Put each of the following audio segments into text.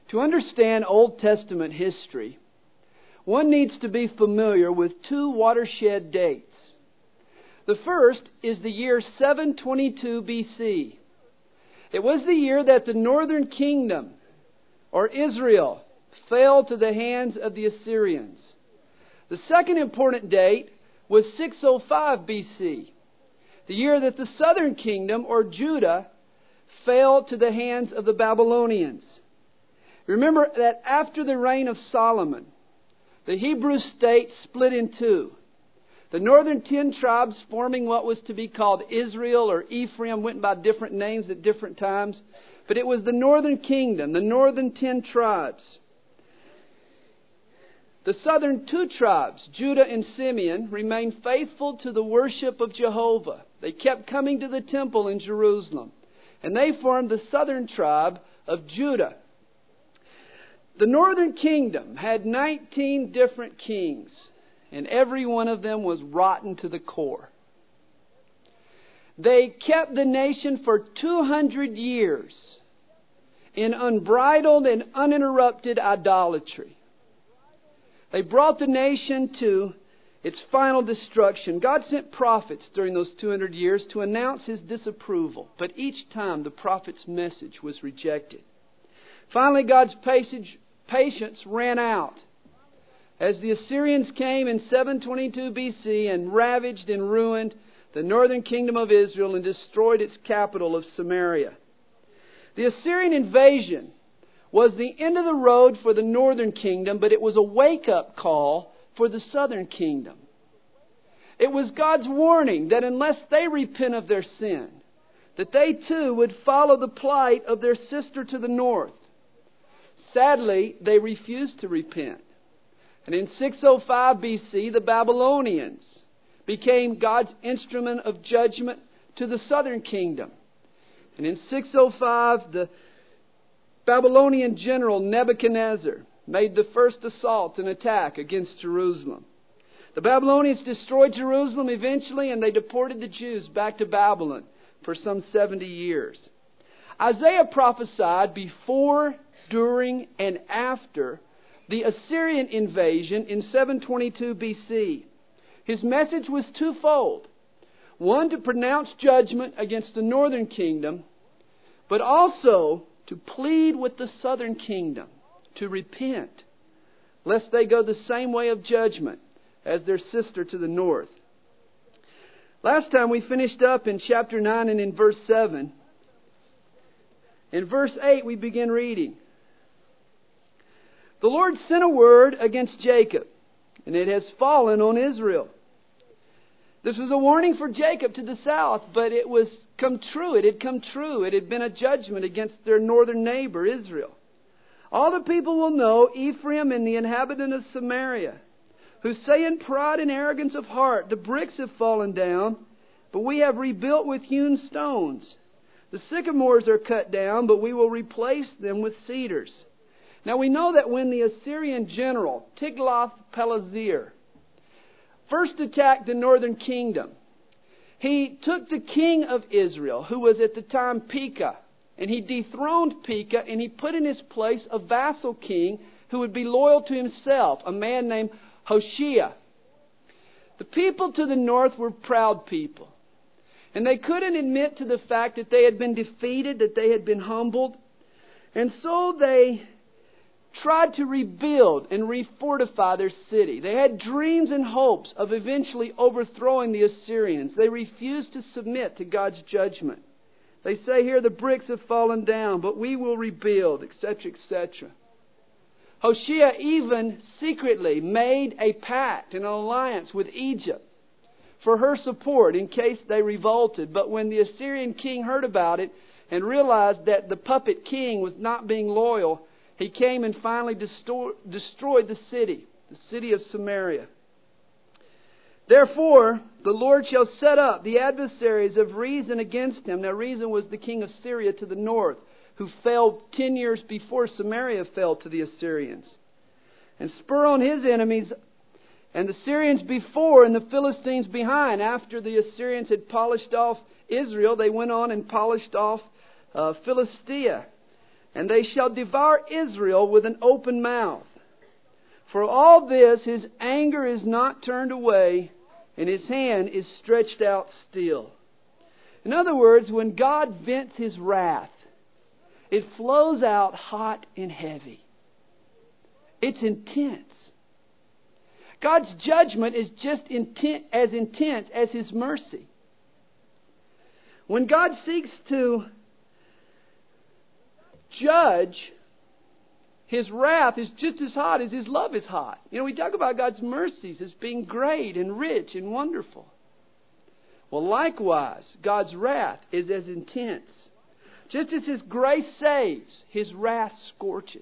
To understand Old Testament history, one needs to be familiar with two watershed dates. The first is the year 722 BC. It was the year that the northern kingdom, or Israel, fell to the hands of the Assyrians. The second important date was 605 BC, the year that the southern kingdom, or Judah, fell to the hands of the Babylonians. Remember that after the reign of Solomon, the Hebrew state split in two. The northern 10 tribes forming what was to be called Israel or Ephraim went by different names at different times. But it was the northern kingdom, the northern 10 tribes. The southern 2 tribes, Judah and Simeon, remained faithful to the worship of Jehovah. They kept coming to the temple in Jerusalem. And they formed the southern tribe of Judah. The northern kingdom had 19 different kings, and every one of them was rotten to the core. They kept the nation for 200 years in unbridled and uninterrupted idolatry. They brought the nation to its final destruction. God sent prophets during those 200 years to announce His disapproval, but each time the prophet's message was rejected. Finally, God's patience ran out as the Assyrians came in 722 BC and ravaged and ruined the northern kingdom of Israel and destroyed its capital of Samaria. The Assyrian invasion was the end of the road for the northern kingdom, but it was a wake-up call for the southern kingdom. It was God's warning that unless they repent of their sin, that they too would follow the plight of their sister to the north. Sadly, they refused to repent. And in 605 BC, the Babylonians became God's instrument of judgment to the southern kingdom. And in 605, the Babylonian general Nebuchadnezzar made the first assault and attack against Jerusalem. The Babylonians destroyed Jerusalem eventually, and they deported the Jews back to Babylon for some 70 years. Isaiah prophesied before, during, and after the Assyrian invasion in 722 BC. His message was twofold. One, to pronounce judgment against the northern kingdom, but also to plead with the southern kingdom to repent, lest they go the same way of judgment as their sister to the north. Last time we finished up in chapter 9 and in verse 7. In verse 8 we begin reading. The Lord sent a word against Jacob, and it has fallen on Israel. This was a warning for Jacob to the south, but it was come true. It had come true. It had been a judgment against their northern neighbor, Israel. All the people will know Ephraim and the inhabitant of Samaria, who say in pride and arrogance of heart, the bricks have fallen down, but we have rebuilt with hewn stones. The sycamores are cut down, but we will replace them with cedars. Now we know that when the Assyrian general Tiglath-Pileser first attacked the northern kingdom, he took the king of Israel, who was at the time Pekah, and he dethroned Pekah, and he put in his place a vassal king who would be loyal to himself, a man named Hoshea. The people to the north were proud people, and they couldn't admit to the fact that they had been defeated, that they had been humbled, and so they tried to rebuild and refortify their city. They had dreams and hopes of eventually overthrowing the Assyrians. They refused to submit to God's judgment. They say here, the bricks have fallen down, but we will rebuild, etc., etc. Hoshea even secretly made a pact, an alliance with Egypt for her support in case they revolted. But when the Assyrian king heard about it and realized that the puppet king was not being loyal, he came and finally destroyed the city of Samaria. Therefore, the Lord shall set up the adversaries of Rezin against him. Now, Rezin was the king of Syria to the north, who fell 10 years before Samaria fell to the Assyrians. And spur on his enemies, and the Syrians before and the Philistines behind. After the Assyrians had polished off Israel, they went on and polished off Philistia. and they shall devour Israel with an open mouth. For all this his anger is not turned away, and his hand is stretched out still. In other words, when God vents his wrath, it flows out hot and heavy. It's intense. God's judgment is just as intense as his mercy. When God seeks to judge, his wrath is just as hot as his love is hot. We talk about God's mercies as being great and rich and wonderful. Well, likewise, God's wrath is as intense. Just as his grace saves, his wrath scorches.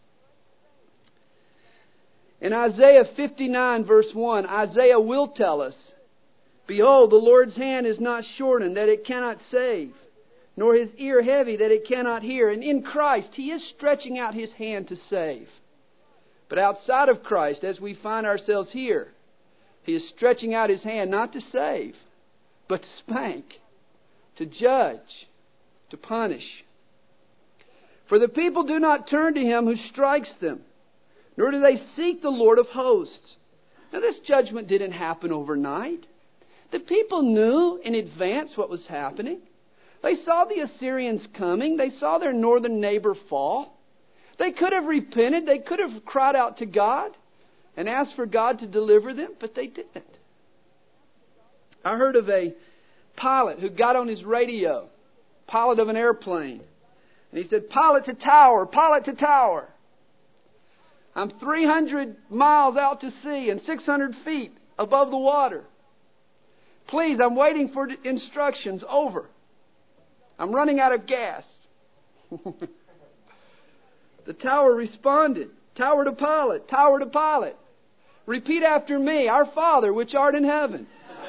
In Isaiah 59 verse 1, Isaiah will tell us, "Behold, the Lord's hand is not shortened, that it cannot save, nor his ear heavy, that it cannot hear." And in Christ, he is stretching out his hand to save. But outside of Christ, as we find ourselves here, he is stretching out his hand not to save, but to spank, to judge, to punish. For the people do not turn to him who strikes them, nor do they seek the Lord of hosts. Now this judgment didn't happen overnight. The people knew in advance what was happening. They saw the Assyrians coming. They saw their northern neighbor fall. They could have repented. They could have cried out to God and asked for God to deliver them, but they didn't. I heard of a pilot who got on his radio, pilot of an airplane, and he said, "Pilot to tower, pilot to tower. I'm 300 miles out to sea and 600 feet above the water. Please, I'm waiting for instructions. Over. I'm running out of gas." The tower responded, "Tower to pilot, tower to pilot. Repeat after me, Our Father, which art in heaven."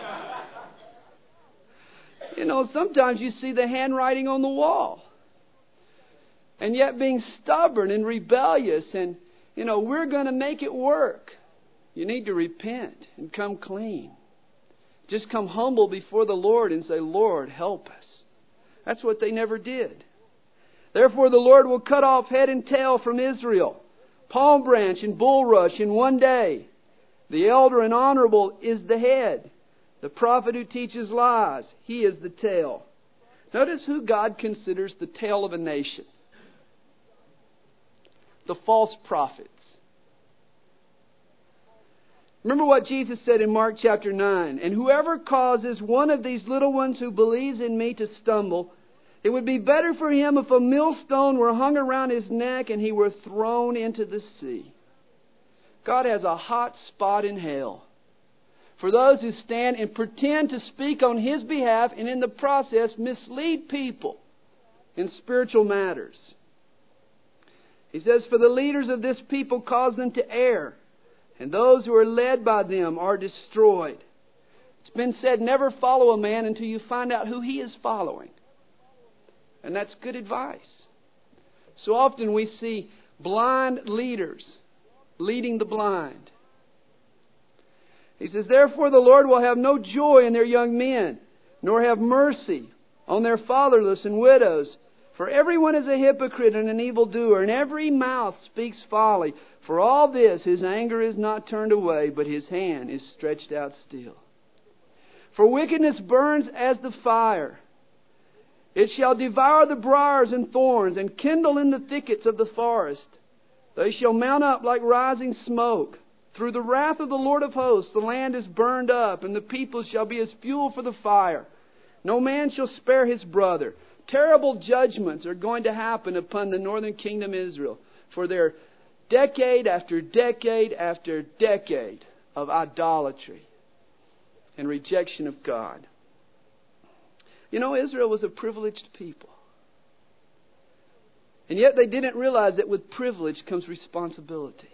Sometimes you see the handwriting on the wall. And yet being stubborn and rebellious and, we're going to make it work. You need to repent and come clean. Just come humble before the Lord and say, "Lord, help us." That's what they never did. "Therefore the Lord will cut off head and tail from Israel, palm branch and bulrush in one day. The elder and honorable is the head. The prophet who teaches lies, he is the tail." Notice who God considers the tail of a nation. The false prophets. Remember what Jesus said in Mark chapter 9. "And whoever causes one of these little ones who believes in me to stumble, it would be better for him if a millstone were hung around his neck and he were thrown into the sea." God has a hot spot in hell for those who stand and pretend to speak on his behalf and in the process mislead people in spiritual matters. He says, "For the leaders of this people cause them to err, and those who are led by them are destroyed." It's been said, never follow a man until you find out who he is following. And that's good advice. So often we see blind leaders leading the blind. He says, "Therefore the Lord will have no joy in their young men, nor have mercy on their fatherless and widows. For everyone is a hypocrite and an evildoer, and every mouth speaks folly. For all this his anger is not turned away, but his hand is stretched out still. For wickedness burns as the fire. It shall devour the briars and thorns, and kindle in the thickets of the forest. They shall mount up like rising smoke. Through the wrath of the Lord of hosts the land is burned up, and the people shall be as fuel for the fire. No man shall spare his brother." Terrible judgments are going to happen upon the northern kingdom Israel for their decade after decade after decade of idolatry and rejection of God. Israel was a privileged people. And yet they didn't realize that with privilege comes responsibility.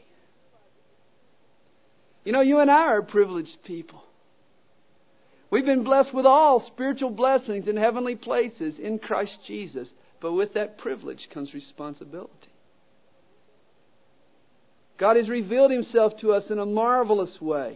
You and I are privileged people. We've been blessed with all spiritual blessings in heavenly places in Christ Jesus. But with that privilege comes responsibility. God has revealed Himself to us in a marvelous way.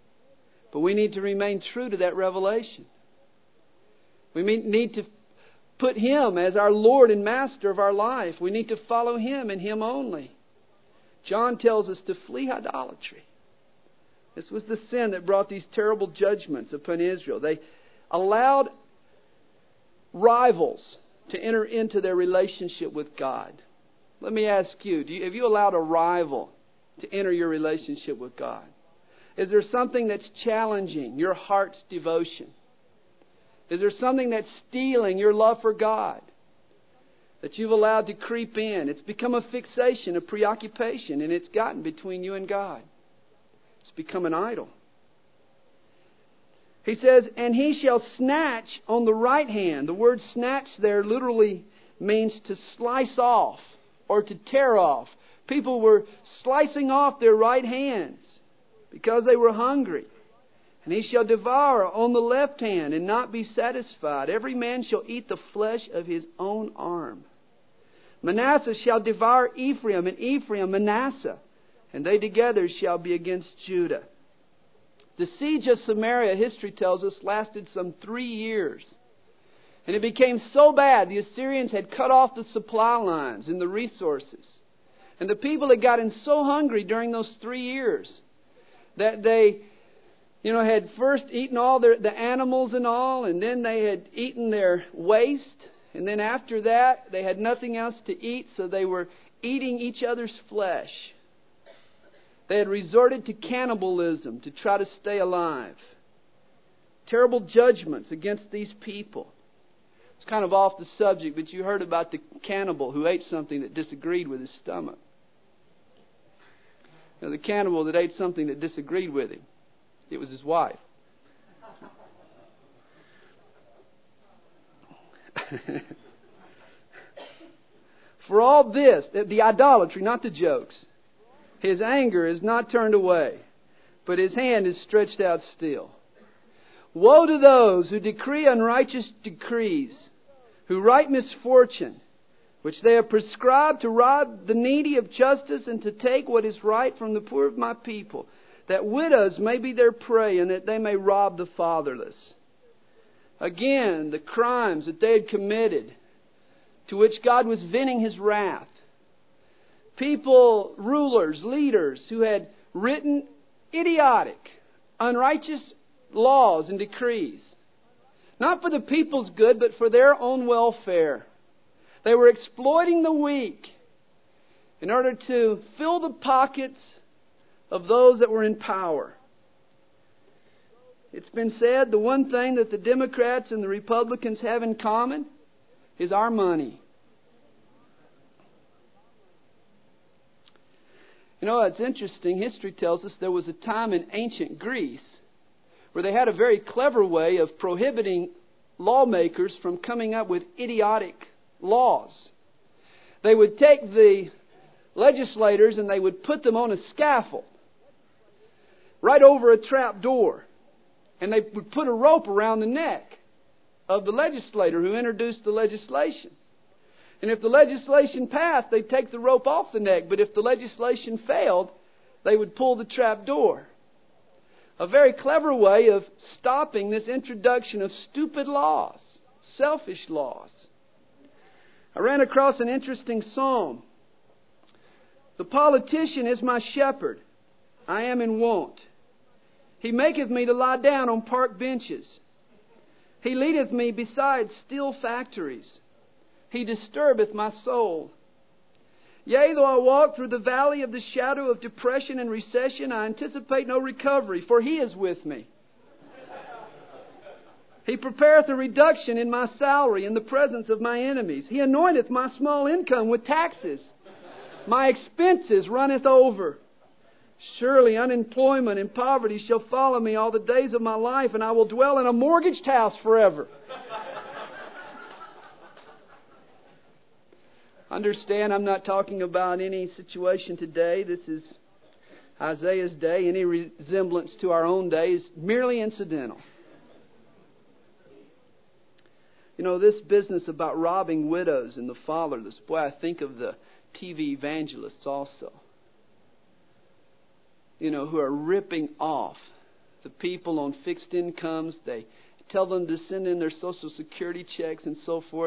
But we need to remain true to that revelation. We need to put Him as our Lord and Master of our life. We need to follow Him and Him only. John tells us to flee idolatry. This was the sin that brought these terrible judgments upon Israel. They allowed rivals to enter into their relationship with God. Let me ask you, have you allowed a rival to enter your relationship with God? Is there something that's challenging your heart's devotion? Is there something that's stealing your love for God that you've allowed to creep in? It's become a fixation, a preoccupation, and it's gotten between you and God. It's become an idol. He says, and he shall snatch on the right hand. The word snatch there literally means to slice off or to tear off. People were slicing off their right hands because they were hungry. And he shall devour on the left hand and not be satisfied. Every man shall eat the flesh of his own arm. Manasseh shall devour Ephraim, and Ephraim Manasseh, and they together shall be against Judah. The siege of Samaria, history tells us, lasted some 3 years. And it became so bad, the Assyrians had cut off the supply lines and the resources. And the people had gotten so hungry during those 3 years that they, had first eaten all the animals and all, and then they had eaten their waste. And then after that, they had nothing else to eat, so they were eating each other's flesh. They had resorted to cannibalism to try to stay alive. Terrible judgments against these people. It's kind of off the subject, but you heard about the cannibal who ate something that disagreed with his stomach. The cannibal that ate something that disagreed with him. It was his wife. For all this, the idolatry, not the jokes, his anger is not turned away, but his hand is stretched out still. Woe to those who decree unrighteous decrees, who write misfortune, which they have prescribed to rob the needy of justice and to take what is right from the poor of my people, that widows may be their prey and that they may rob the fatherless. Again, the crimes that they had committed, to which God was venting His wrath. People, rulers, leaders who had written idiotic, unrighteous laws and decrees. Not for the people's good, but for their own welfare. They were exploiting the weak in order to fill the pockets of those that were in power. It's been said the one thing that the Democrats and the Republicans have in common is our money. It's interesting. History tells us there was a time in ancient Greece where they had a very clever way of prohibiting lawmakers from coming up with idiotic laws. They would take the legislators and they would put them on a scaffold right over a trap door. And they would put a rope around the neck of the legislator who introduced the legislation. And if the legislation passed, they'd take the rope off the neck. But if the legislation failed, they would pull the trap door. A very clever way of stopping this introduction of stupid laws, selfish laws. I ran across an interesting psalm. The politician is my shepherd. I am in want. He maketh me to lie down on park benches. He leadeth me beside steel factories. He disturbeth my soul. Yea, though I walk through the valley of the shadow of depression and recession, I anticipate no recovery, for He is with me. He prepareth a reduction in my salary in the presence of my enemies. He anointeth my small income with taxes. My expenses runneth over. Surely unemployment and poverty shall follow me all the days of my life, and I will dwell in a mortgaged house forever. Understand, I'm not talking about any situation today. This is Isaiah's day. Any resemblance to our own day is merely incidental. This business about robbing widows and the fatherless, boy, I think of the TV evangelists also. Who are ripping off the people on fixed incomes. They tell them to send in their Social Security checks and so forth.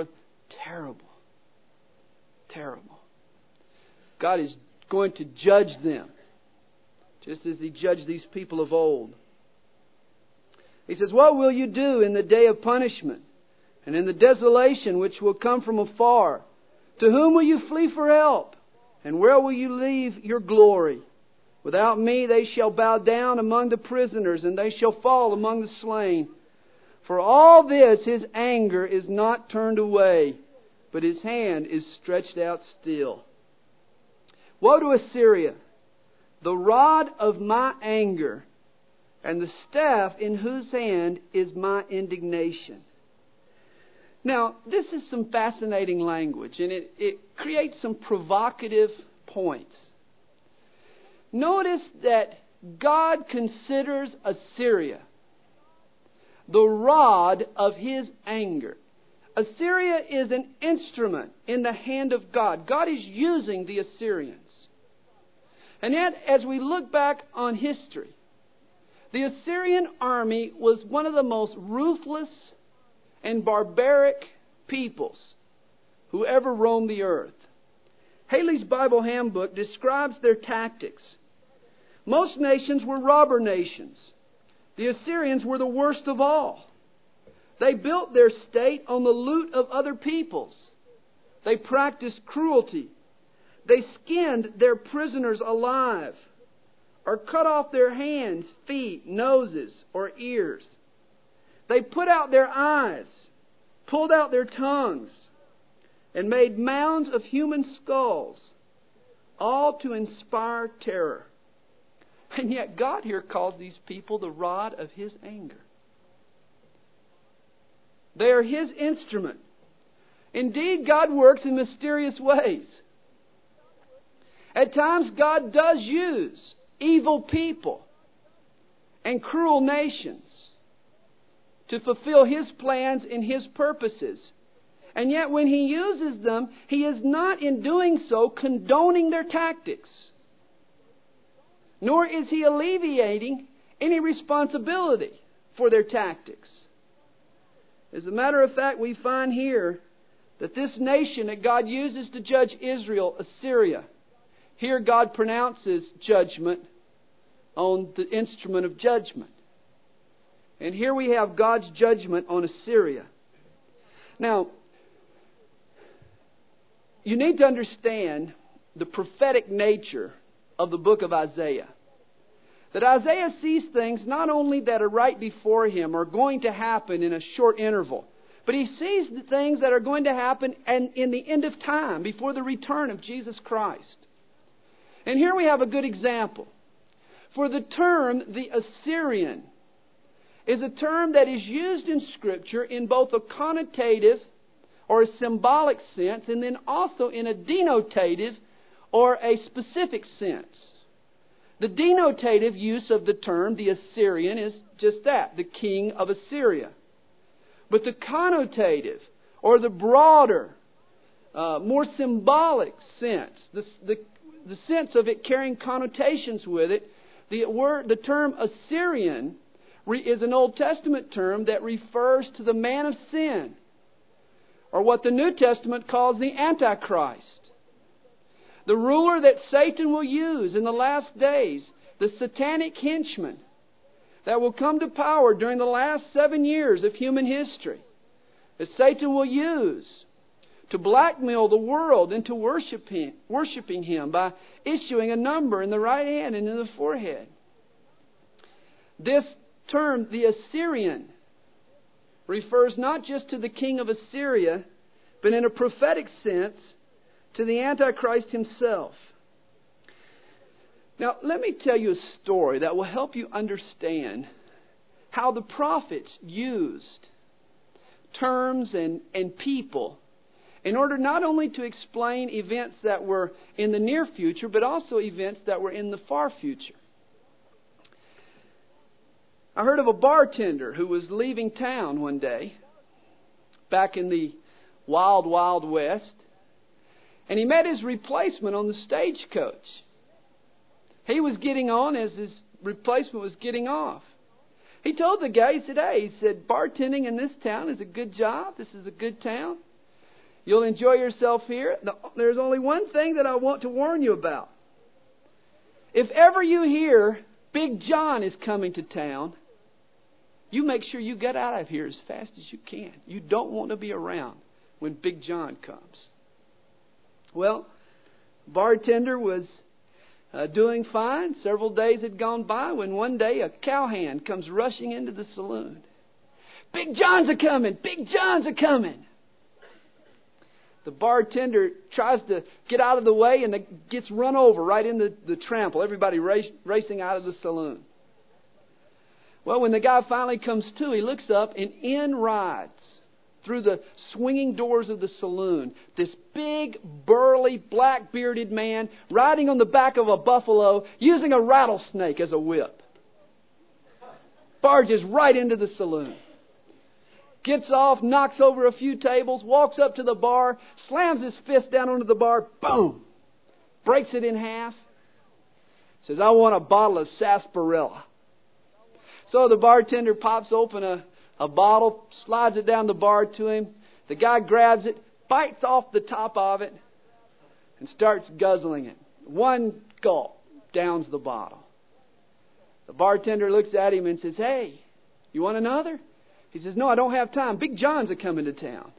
terrible. Terrible. God is going to judge them, just as He judged these people of old. He says, what will you do in the day of punishment and in the desolation which will come from afar? To whom will you flee for help? And where will you leave your glory? Without me they shall bow down among the prisoners, and they shall fall among the slain. For all this His anger is not turned away, but His hand is stretched out still. Woe to Assyria, the rod of my anger, and the staff in whose hand is my indignation. Now, this is some fascinating language, and it creates some provocative points. Notice that God considers Assyria the rod of His anger. Assyria is an instrument in the hand of God. God is using the Assyrians. And yet, as we look back on history, the Assyrian army was one of the most ruthless and barbaric peoples who ever roamed the earth. Haley's Bible Handbook describes their tactics. Most nations were robber nations. The Assyrians were the worst of all. They built their state on the loot of other peoples. They practiced cruelty. They skinned their prisoners alive, or cut off their hands, feet, noses, or ears. They put out their eyes, pulled out their tongues, and made mounds of human skulls, all to inspire terror. And yet God here calls these people the rod of His anger. They are His instrument. Indeed, God works in mysterious ways. At times, God does use evil people and cruel nations to fulfill His plans and His purposes. And yet when He uses them, He is not in doing so condoning their tactics. Nor is He alleviating any responsibility for their tactics. As a matter of fact, we find here that this nation that God uses to judge Israel, Assyria, here God pronounces judgment on the instrument of judgment. And here we have God's judgment on Assyria. Now, you need to understand the prophetic nature of the book of Isaiah. That Isaiah sees things not only that are right before him or going to happen in a short interval, but he sees the things that are going to happen in the end of time, before the return of Jesus Christ. And here we have a good example. For the term, the Assyrian, is a term that is used in Scripture in both a connotative or a symbolic sense, and then also in a denotative or a specific sense. The denotative use of the term, the Assyrian, is just that, the king of Assyria. But the connotative, or the broader, more symbolic sense, the sense of it carrying connotations with it, the term Assyrian is an Old Testament term that refers to the man of sin, or what the New Testament calls the Antichrist. The ruler that Satan will use in the last days, the satanic henchman that will come to power during the last 7 years of human history, that Satan will use to blackmail the world into worshiping him by issuing a number in the right hand and in the forehead. This term, the Assyrian, refers not just to the king of Assyria, but in a prophetic sense to the Antichrist himself. Now, let me tell you a story that will help you understand how the prophets used terms and people in order not only to explain events that were in the near future, but also events that were in the far future. I heard of a bartender who was leaving town one day, back in the wild, wild west, and he met his replacement on the stagecoach. He was getting on as his replacement was getting off. He told the guy, he said, bartending in this town is a good job. This is a good town. You'll enjoy yourself here. There's only one thing that I want to warn you about. If ever you hear Big John is coming to town, you make sure you get out of here as fast as you can. You don't want to be around when Big John comes. Well, bartender was doing fine. Several days had gone by when one day a cowhand comes rushing into the saloon. Big John's a-coming! Big John's a-coming! The bartender tries to get out of the way and gets run over right in the trample. Everybody racing out of the saloon. Well, when the guy finally comes to, he looks up and in rides through the swinging doors of the saloon this big, burly, black-bearded man riding on the back of a buffalo using a rattlesnake as a whip. Barges right into the saloon. Gets off, knocks over a few tables, walks up to the bar, slams his fist down onto the bar, boom! Breaks it in half. Says, I want a bottle of sarsaparilla. So the bartender pops open a bottle, slides it down the bar to him. The guy grabs it, bites off the top of it, and starts guzzling it. One gulp downs the bottle. The bartender looks at him and says, Hey, you want another? He says, No, I don't have time. Big John's a-coming to town.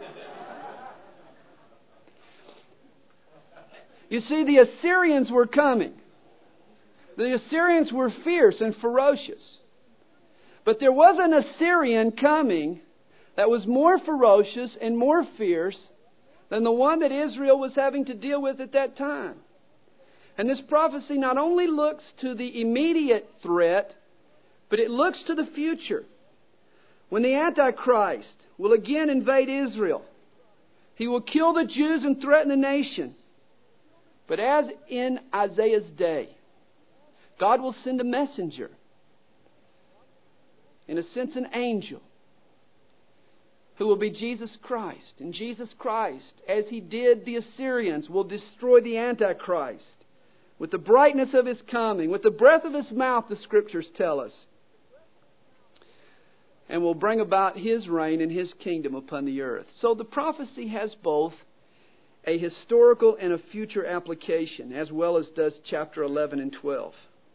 You see, the Assyrians were coming. The Assyrians were fierce and ferocious. But there was an Assyrian coming that was more ferocious and more fierce than the one that Israel was having to deal with at that time. And this prophecy not only looks to the immediate threat, but it looks to the future. When the Antichrist will again invade Israel, he will kill the Jews and threaten the nation. But as in Isaiah's day, God will send a messenger, in a sense an angel, who will be Jesus Christ. And Jesus Christ, as He did the Assyrians, will destroy the Antichrist with the brightness of His coming, with the breath of His mouth, the Scriptures tell us, and will bring about His reign and His kingdom upon the earth. So the prophecy has both a historical and a future application, as well as does chapter 11 and 12.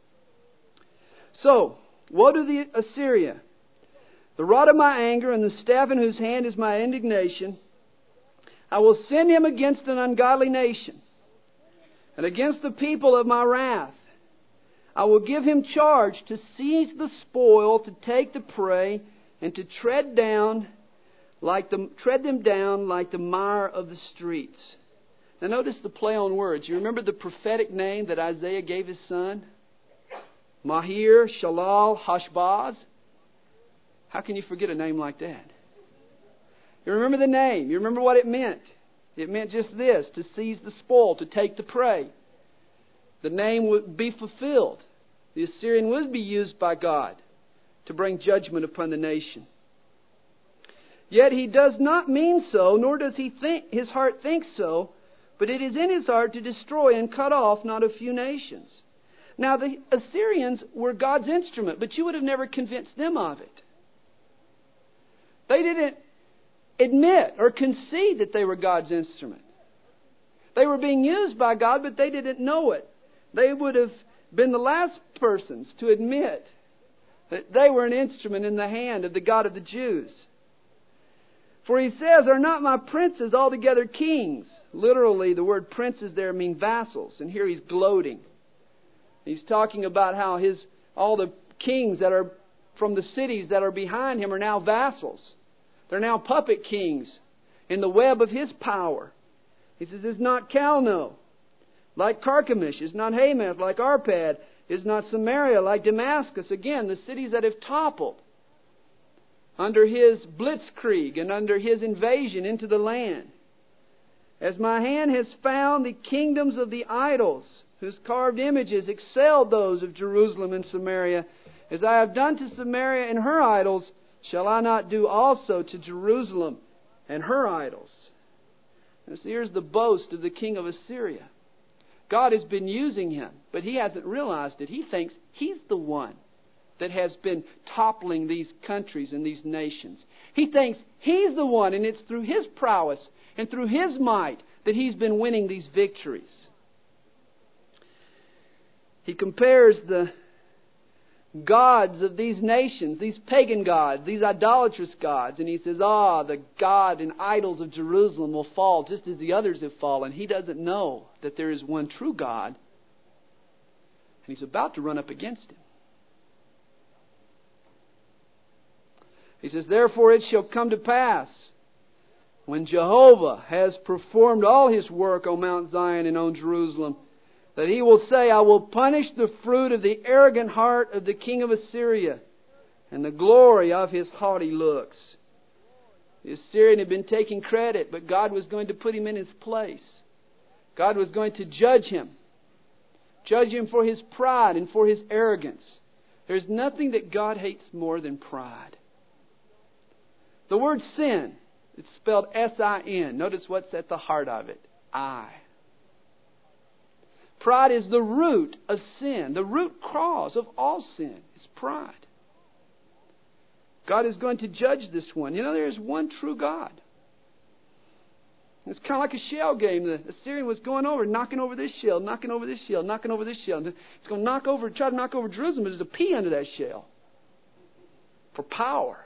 So, woe to the Assyria, the rod of my anger and the staff in whose hand is my indignation. I will send him against an ungodly nation and against the people of my wrath. I will give him charge to seize the spoil, to take the prey, and to tread them down like the mire of the streets. Now notice the play on words. You remember the prophetic name that Isaiah gave his son? Mahir, Shalal, Hashbaz. How can you forget a name like that? You remember the name. You remember what it meant. It meant just this, to seize the spoil, to take the prey. The name would be fulfilled. The Assyrian would be used by God to bring judgment upon the nation. Yet he does not mean so, nor does his heart think so, but it is in his heart to destroy and cut off not a few nations. Now the Assyrians were God's instrument, but you would have never convinced them of it. They didn't admit or concede that they were God's instrument. They were being used by God, but they didn't know it. They would have been the last persons to admit that they were an instrument in the hand of the God of the Jews. For he says, Are not my princes altogether kings? Literally, the word princes there mean vassals. And here he's gloating. He's talking about how all the kings that are from the cities that are behind him are now vassals. They're now puppet kings in the web of his power. He says, Is not Calno like Carchemish? Is not Hamath like Arpad? Is not Samaria like Damascus? Again, the cities that have toppled under his blitzkrieg and under his invasion into the land. As my hand has found the kingdoms of the idols, whose carved images excelled those of Jerusalem and Samaria, as I have done to Samaria and her idols, shall I not do also to Jerusalem and her idols? And so here's the boast of the king of Assyria. God has been using him, but he hasn't realized it. He thinks he's the one that has been toppling these countries and these nations. He thinks he's the one, and it's through his prowess and through his might that he's been winning these victories. He compares the gods of these nations, these pagan gods, these idolatrous gods, and he says, the God and idols of Jerusalem will fall just as the others have fallen. He doesn't know that there is one true God, and he's about to run up against him. He says, therefore it shall come to pass, when Jehovah has performed all His work on Mount Zion and on Jerusalem, that He will say, I will punish the fruit of the arrogant heart of the king of Assyria, and the glory of his haughty looks. The Assyrian had been taking credit, but God was going to put him in his place. God was going to judge him. Judge him for his pride and for his arrogance. There's nothing that God hates more than pride. The word sin, it's spelled S-I-N. Notice what's at the heart of it. I. Pride is the root of sin. The root cause of all sin is pride. God is going to judge this one. You know, there is one true God. It's kind of like a shell game. The Assyrian was going over, knocking over this shell, knocking over this shell, knocking over this shell. It's going to try to knock over Jerusalem, but there's a pea under that shell. For power.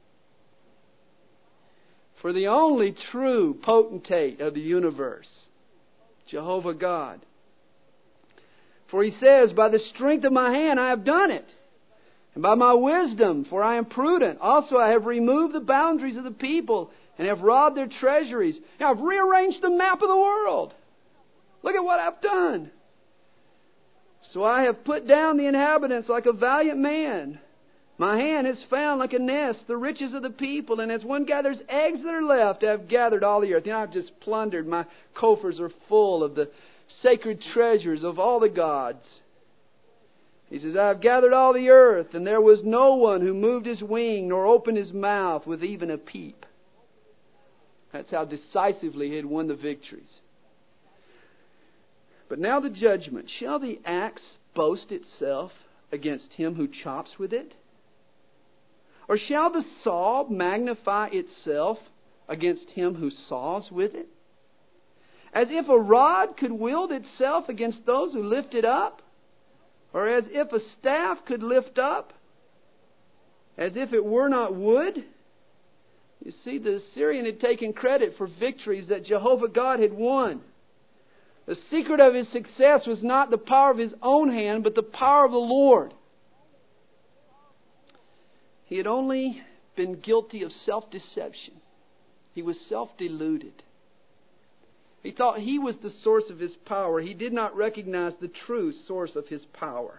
For the only true potentate of the universe, Jehovah God. For He says, by the strength of my hand I have done it, and by my wisdom, for I am prudent. Also I have removed the boundaries of the people, and have robbed their treasuries. Now I've rearranged the map of the world. Look at what I've done. So I have put down the inhabitants like a valiant man. My hand has found like a nest the riches of the people, and as one gathers eggs that are left, I have gathered all the earth. You know, I've just plundered. My coffers are full of the sacred treasures of all the gods. He says, I have gathered all the earth, and there was no one who moved his wing, nor opened his mouth with even a peep. That's how decisively he had won the victories. But now the judgment. Shall the axe boast itself against him who chops with it? Or shall the saw magnify itself against him who saws with it? As if a rod could wield itself against those who lift it up? Or as if a staff could lift up? As if it were not wood? You see, the Assyrian had taken credit for victories that Jehovah God had won. The secret of his success was not the power of his own hand, but the power of the Lord. He had only been guilty of self-deception. He was self-deluded. He thought he was the source of his power. He did not recognize the true source of his power.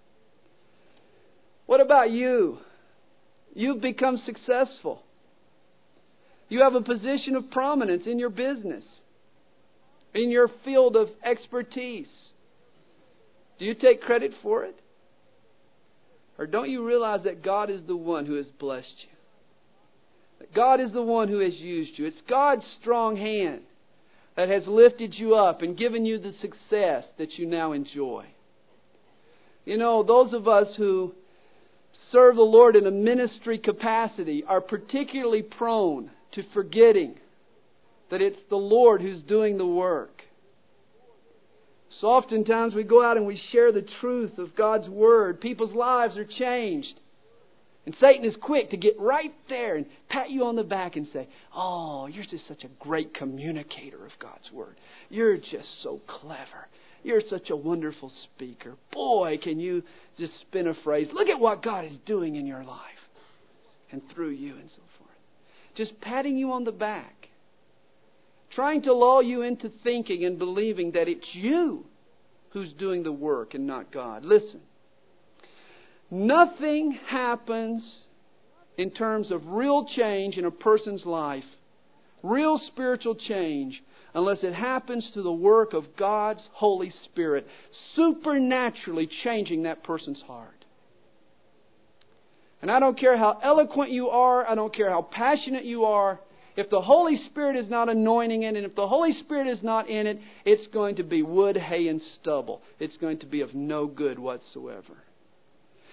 What about you? You've become successful. You have a position of prominence in your business, in your field of expertise. Do you take credit for it? Or don't you realize that God is the one who has blessed you? That God is the one who has used you. It's God's strong hand that has lifted you up and given you the success that you now enjoy. You know, those of us who serve the Lord in a ministry capacity are particularly prone to forgetting that it's the Lord who's doing the work. So oftentimes we go out and we share the truth of God's Word. People's lives are changed. And Satan is quick to get right there and pat you on the back and say, oh, you're just such a great communicator of God's Word. You're just so clever. You're such a wonderful speaker. Boy, can you just spin a phrase. Look at what God is doing in your life and through you and so forth. Just patting you on the back. Trying to lull you into thinking and believing that it's you who's doing the work and not God. Listen. Nothing happens in terms of real change in a person's life, real spiritual change, unless it happens through the work of God's Holy Spirit, supernaturally changing that person's heart. And I don't care how eloquent you are, I don't care how passionate you are, if the Holy Spirit is not anointing it, and if the Holy Spirit is not in it, it's going to be wood, hay, and stubble. It's going to be of no good whatsoever.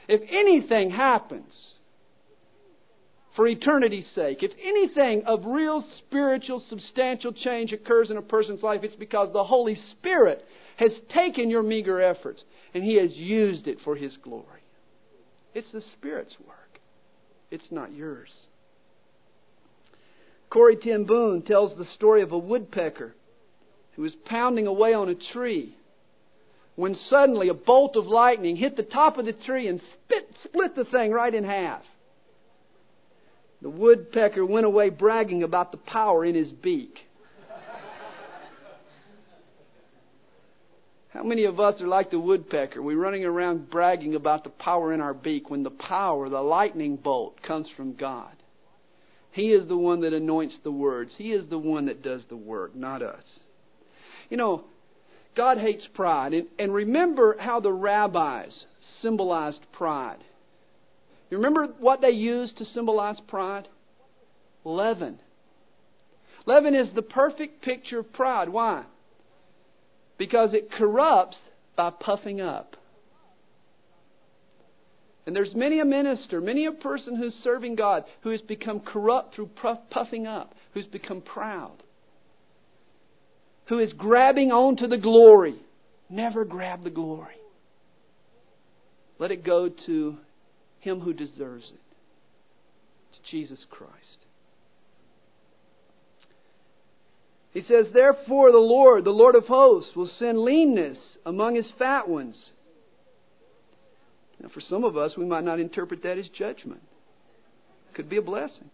if anything happens for eternity's sake, if anything of real spiritual, substantial change occurs in a person's life, it's because the Holy Spirit has taken your meager efforts and He has used it for His glory. It's the Spirit's work. It's not yours. Corrie ten Boom tells the story of a woodpecker who was pounding away on a tree when suddenly a bolt of lightning hit the top of the tree and split the thing right in half. The woodpecker went away bragging about the power in his beak. How many of us are like the woodpecker? We're running around bragging about the power in our beak when the power, the lightning bolt, comes from God. He is the one that anoints the words. He is the one that does the work, not us. You know, God hates pride. And remember how the rabbis symbolized pride. You remember what they used to symbolize pride? Leaven. Leaven is the perfect picture of pride. Why? Because it corrupts by puffing up. And there's many a minister, many a person who's serving God who has become corrupt through puffing up, who's become proud, who is grabbing onto the glory. Never grab the glory. Let it go to Him who deserves it, to Jesus Christ. He says, therefore the Lord of hosts, will send leanness among His fat ones. Now, for some of us, we might not interpret that as judgment. Could be a blessing.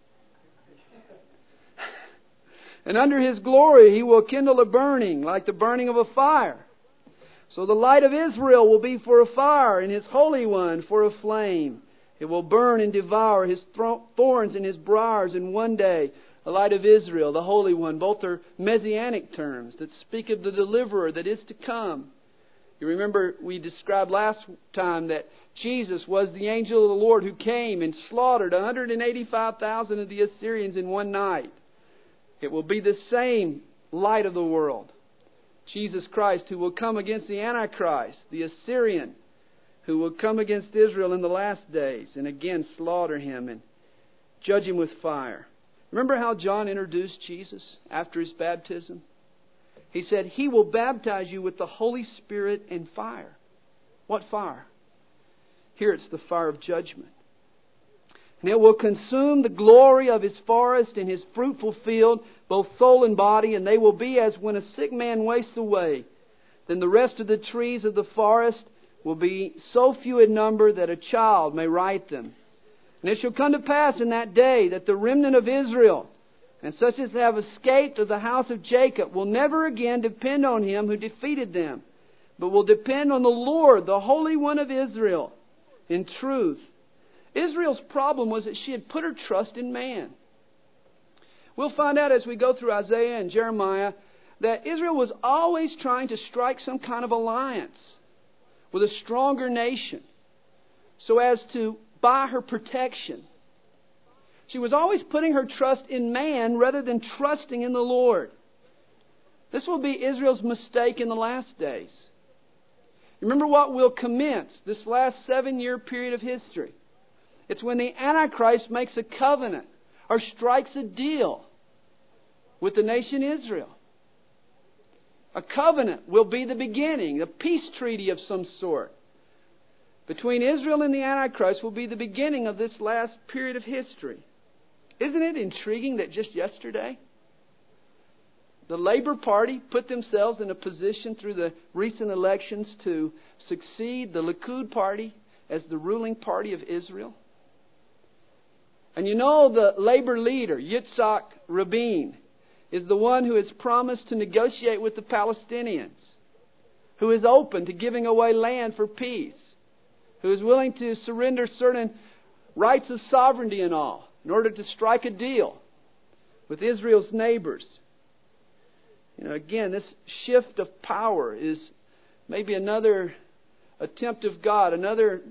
And under His glory He will kindle a burning, like the burning of a fire. So the light of Israel will be for a fire, and His Holy One for a flame. It will burn and devour His thorns and His briars in one day. The light of Israel, the Holy One, both are messianic terms that speak of the deliverer that is to come. You remember we described last time that Jesus was the angel of the Lord who came and slaughtered 185,000 of the Assyrians in one night. It will be the same light of the world. Jesus Christ, who will come against the Antichrist, the Assyrian, who will come against Israel in the last days and again slaughter him and judge him with fire. Remember how John introduced Jesus after His baptism? He said, He will baptize you with the Holy Spirit and fire. What fire? Here it's the fire of judgment. And it will consume the glory of His forest and His fruitful field, both soul and body, and they will be as when a sick man wastes away. Then the rest of the trees of the forest will be so few in number that a child may write them. And it shall come to pass in that day that the remnant of Israel, and such as have escaped of the house of Jacob, will never again depend on him who defeated them, but will depend on the Lord, the Holy One of Israel, in truth. Israel's problem was that she had put her trust in man. We'll find out as we go through Isaiah and Jeremiah that Israel was always trying to strike some kind of alliance with a stronger nation so as to buy her protection. She was always putting her trust in man rather than trusting in the Lord. This will be Israel's mistake in the last days. Remember what will commence this last 7-year period of history. It's when the Antichrist makes a covenant or strikes a deal with the nation Israel. A covenant will be the beginning, a peace treaty of some sort between Israel and the Antichrist will be the beginning of this last period of history. Isn't it intriguing that just yesterday the Labour Party put themselves in a position through the recent elections to succeed the Likud Party as the ruling party of Israel? And you know the Labour leader, Yitzhak Rabin, is the one who has promised to negotiate with the Palestinians, who is open to giving away land for peace, who is willing to surrender certain rights of sovereignty and all in order to strike a deal with Israel's neighbors. You know, again, this shift of power is maybe another attempt of God, another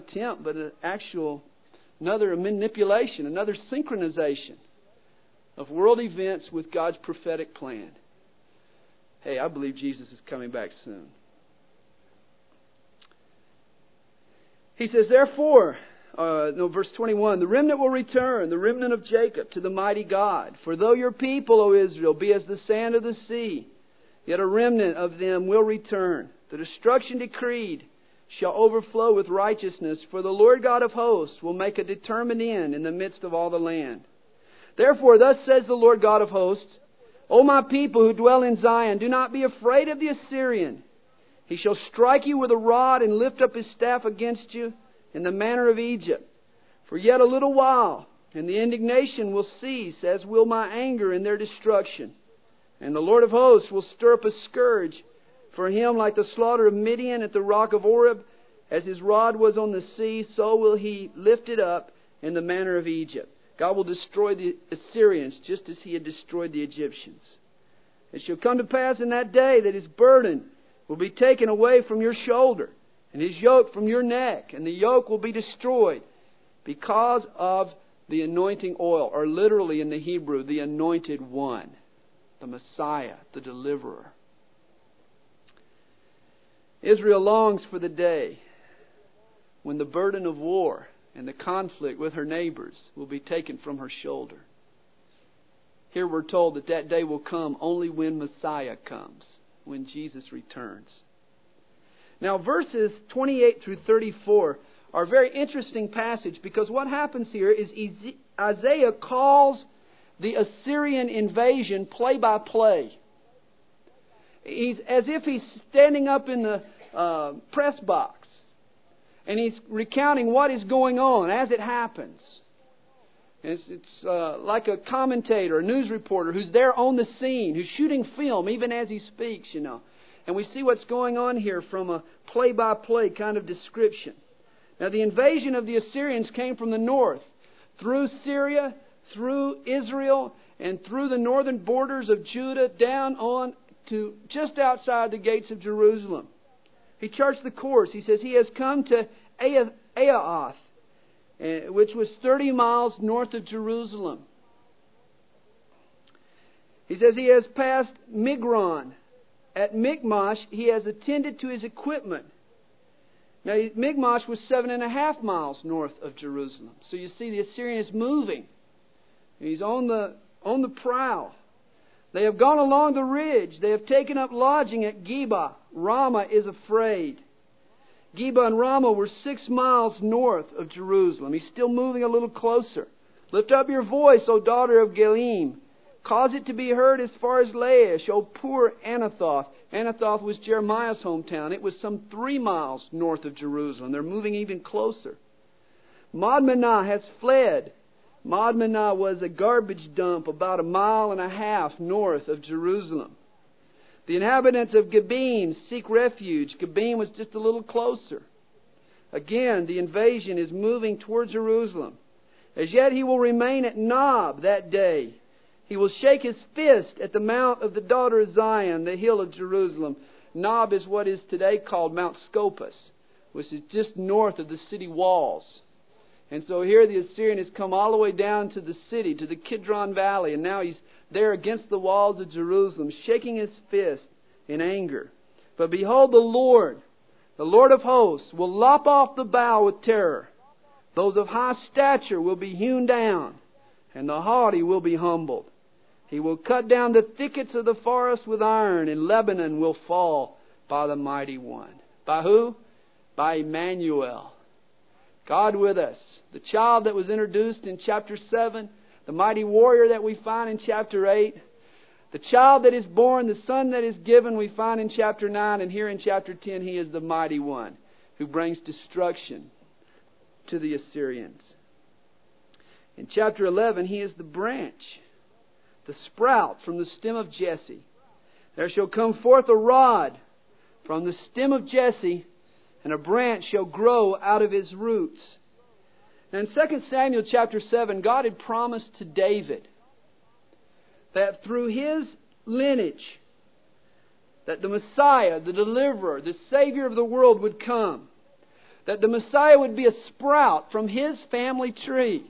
manipulation, another synchronization of world events with God's prophetic plan. Hey, I believe Jesus is coming back soon. He says, therefore, verse 21, the remnant will return, the remnant of Jacob, to the mighty God. For though your people, O Israel, be as the sand of the sea, yet a remnant of them will return. The destruction decreed shall overflow with righteousness, for the Lord God of hosts will make a determined end in the midst of all the land. Therefore, thus says the Lord God of hosts, O my people who dwell in Zion, do not be afraid of the Assyrian. He shall strike you with a rod and lift up his staff against you in the manner of Egypt. For yet a little while, and the indignation will cease, as will my anger in their destruction. And the Lord of hosts will stir up a scourge for him like the slaughter of Midian at the rock of Oreb. As his rod was on the sea, so will he lift it up in the manner of Egypt. God will destroy the Assyrians just as he had destroyed the Egyptians. It shall come to pass in that day that his burden will be taken away from your shoulder, and his yoke from your neck, and the yoke will be destroyed because of the anointing oil, or literally in the Hebrew, the anointed one, the Messiah, the deliverer. Israel longs for the day when the burden of war and the conflict with her neighbors will be taken from her shoulder. Here we're told that that day will come only when Messiah comes, when Jesus returns. Now, verses 28 through 34 are a very interesting passage, because what happens here is Isaiah calls the Assyrian invasion play by play. He's as if he's standing up in the press box, and he's recounting what is going on as it happens. It's like a commentator, a news reporter who's there on the scene, who's shooting film even as he speaks, you know. And we see what's going on here from a play-by-play kind of description. Now, the invasion of the Assyrians came from the north, through Syria, through Israel, and through the northern borders of Judah, down on to just outside the gates of Jerusalem. He charts the course. He says he has come to Aiath, which was 30 miles north of Jerusalem. He says he has passed Migron. At Michmash, he has attended to his equipment. Now, Michmash was 7.5 miles north of Jerusalem. So you see the Assyrian is moving. He's on the prowl. They have gone along the ridge. They have taken up lodging at Geba. Ramah is afraid. Geba and Ramah were 6 miles north of Jerusalem. He's still moving a little closer. Lift up your voice, O daughter of Galim. Cause it to be heard as far as Laish, O poor Anathoth. Anathoth was Jeremiah's hometown. It was some 3 miles north of Jerusalem. They're moving even closer. Madmenah has fled. Madmenah was a garbage dump about 1.5 miles north of Jerusalem. The inhabitants of Gebim seek refuge. Gebim was just a little closer. Again, the invasion is moving toward Jerusalem. As yet he will remain at Nob that day. He will shake his fist at the mount of the daughter of Zion, the hill of Jerusalem. Nob is what is today called Mount Scopus, which is just north of the city walls. And so here the Assyrian has come all the way down to the city, to the Kidron Valley, and now he's there against the walls of Jerusalem, shaking his fist in anger. But behold, the Lord of hosts, will lop off the bough with terror. Those of high stature will be hewn down, and the haughty will be humbled. He will cut down the thickets of the forest with iron, and Lebanon will fall by the mighty one. By who? By Emmanuel. God with us. The child that was introduced in chapter 7, the mighty warrior that we find in chapter 8, the child that is born, the son that is given, we find in chapter 9, and here in chapter 10, he is the mighty one who brings destruction to the Assyrians. In chapter 11, he is the branch, the sprout from the stem of Jesse. There shall come forth a rod from the stem of Jesse, and a branch shall grow out of his roots. Now in 2 Samuel chapter 7, God had promised to David that through his lineage, that the Messiah, the deliverer, the Savior of the world would come. That the Messiah would be a sprout from his family tree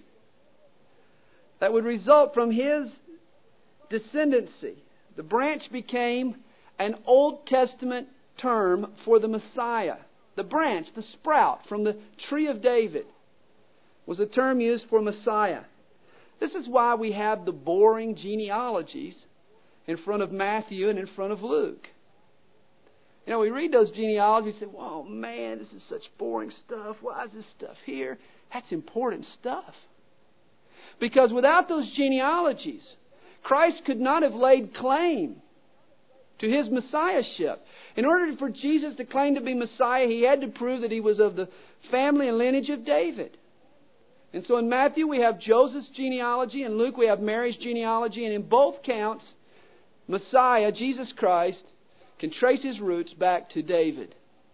that would result from his descendancy. The branch became an Old Testament term for the Messiah, The branch, the sprout from the tree of David was a term used for Messiah. This is why we have the boring genealogies in front of Matthew and in front of Luke. You know, we read those genealogies and say, "Whoa, man, this is such boring stuff. Why is this stuff here?" That's important stuff. Because without those genealogies, Christ could not have laid claim to His Messiahship. In order for Jesus to claim to be Messiah, He had to prove that He was of the family and lineage of David. And so in Matthew we have Joseph's genealogy, in Luke we have Mary's genealogy, and in both counts, Messiah, Jesus Christ, can trace His roots back to David.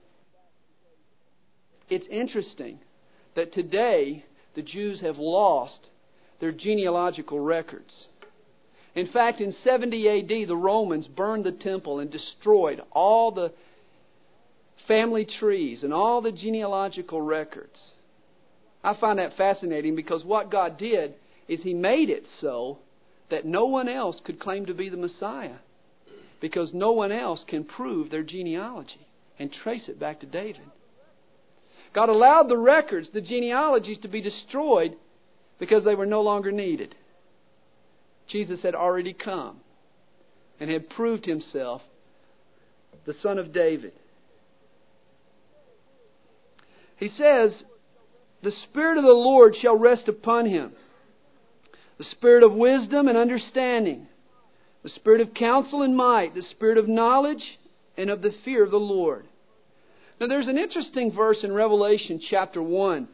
It's interesting that today the Jews have lost their genealogical records. In fact, in 70 A.D., the Romans burned the temple and destroyed all the family trees and all the genealogical records. I find that fascinating because what God did is He made it so that no one else could claim to be the Messiah, because no one else can prove their genealogy and trace it back to David. God allowed the records, the genealogies, to be destroyed because they were no longer needed. Jesus had already come and had proved Himself the Son of David. He says, "The Spirit of the Lord shall rest upon Him, the Spirit of wisdom and understanding, the Spirit of counsel and might, the Spirit of knowledge and of the fear of the Lord." Now there's an interesting verse in Revelation chapter 1.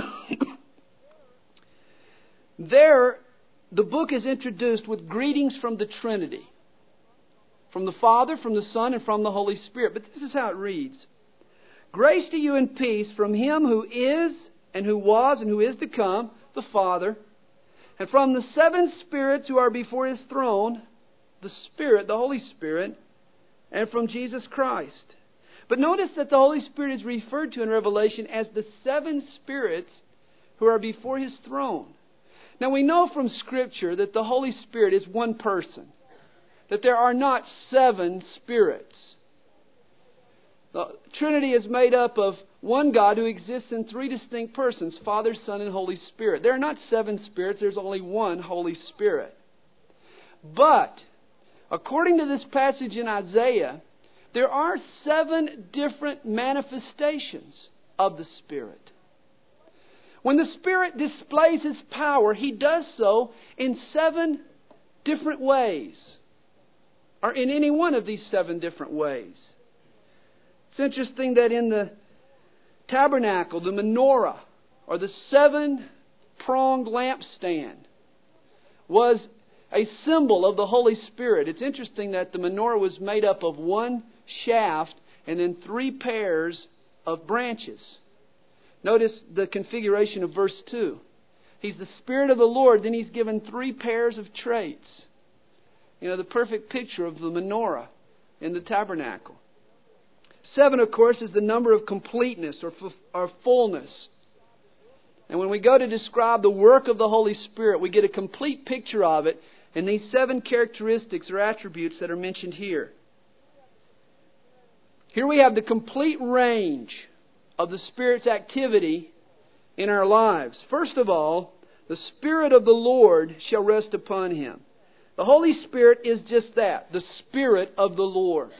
There, the book is introduced with greetings from the Trinity. From the Father, from the Son, and from the Holy Spirit. But this is how it reads. "Grace to you and peace from Him who is, and who was, and who is to come, the Father, and from the seven spirits who are before His throne, the Spirit, the Holy Spirit, and from Jesus Christ." But notice that the Holy Spirit is referred to in Revelation as the seven spirits who are before His throne. Now we know from Scripture that the Holy Spirit is one person, that there are not seven spirits. The Trinity is made up of one God who exists in three distinct persons, Father, Son, and Holy Spirit. There are not seven spirits, there's only one Holy Spirit. But, according to this passage in Isaiah, there are seven different manifestations of the Spirit. When the Spirit displays His power, He does so in seven different ways, or in any one of these seven different ways. It's interesting that in the tabernacle, the menorah, or the seven-pronged lampstand, was a symbol of the Holy Spirit. It's interesting that the menorah was made up of one shaft and then three pairs of branches. Notice the configuration of verse 2. He's the Spirit of the Lord, then He's given three pairs of traits. You know, the perfect picture of the menorah in the tabernacle. 7, of course, is the number of completeness or fullness. And when we go to describe the work of the Holy Spirit, we get a complete picture of it in these 7 characteristics or attributes that are mentioned here. Here we have the complete range of the Spirit's activity in our lives. First of all, the Spirit of the Lord shall rest upon Him. The Holy Spirit is just that, the Spirit of the Lord.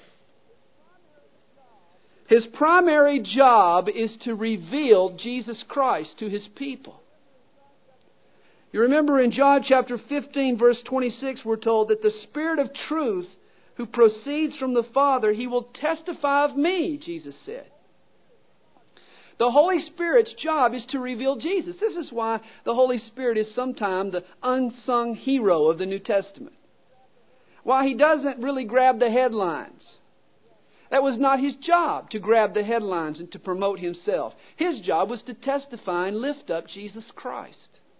His primary job is to reveal Jesus Christ to His people. You remember in John chapter 15, verse 26, we're told that the Spirit of truth who proceeds from the Father, He will testify of me, Jesus said. The Holy Spirit's job is to reveal Jesus. This is why the Holy Spirit is sometimes the unsung hero of the New Testament. Why He doesn't really grab the headlines. That was not His job, to grab the headlines and to promote Himself. His job was to testify and lift up Jesus Christ.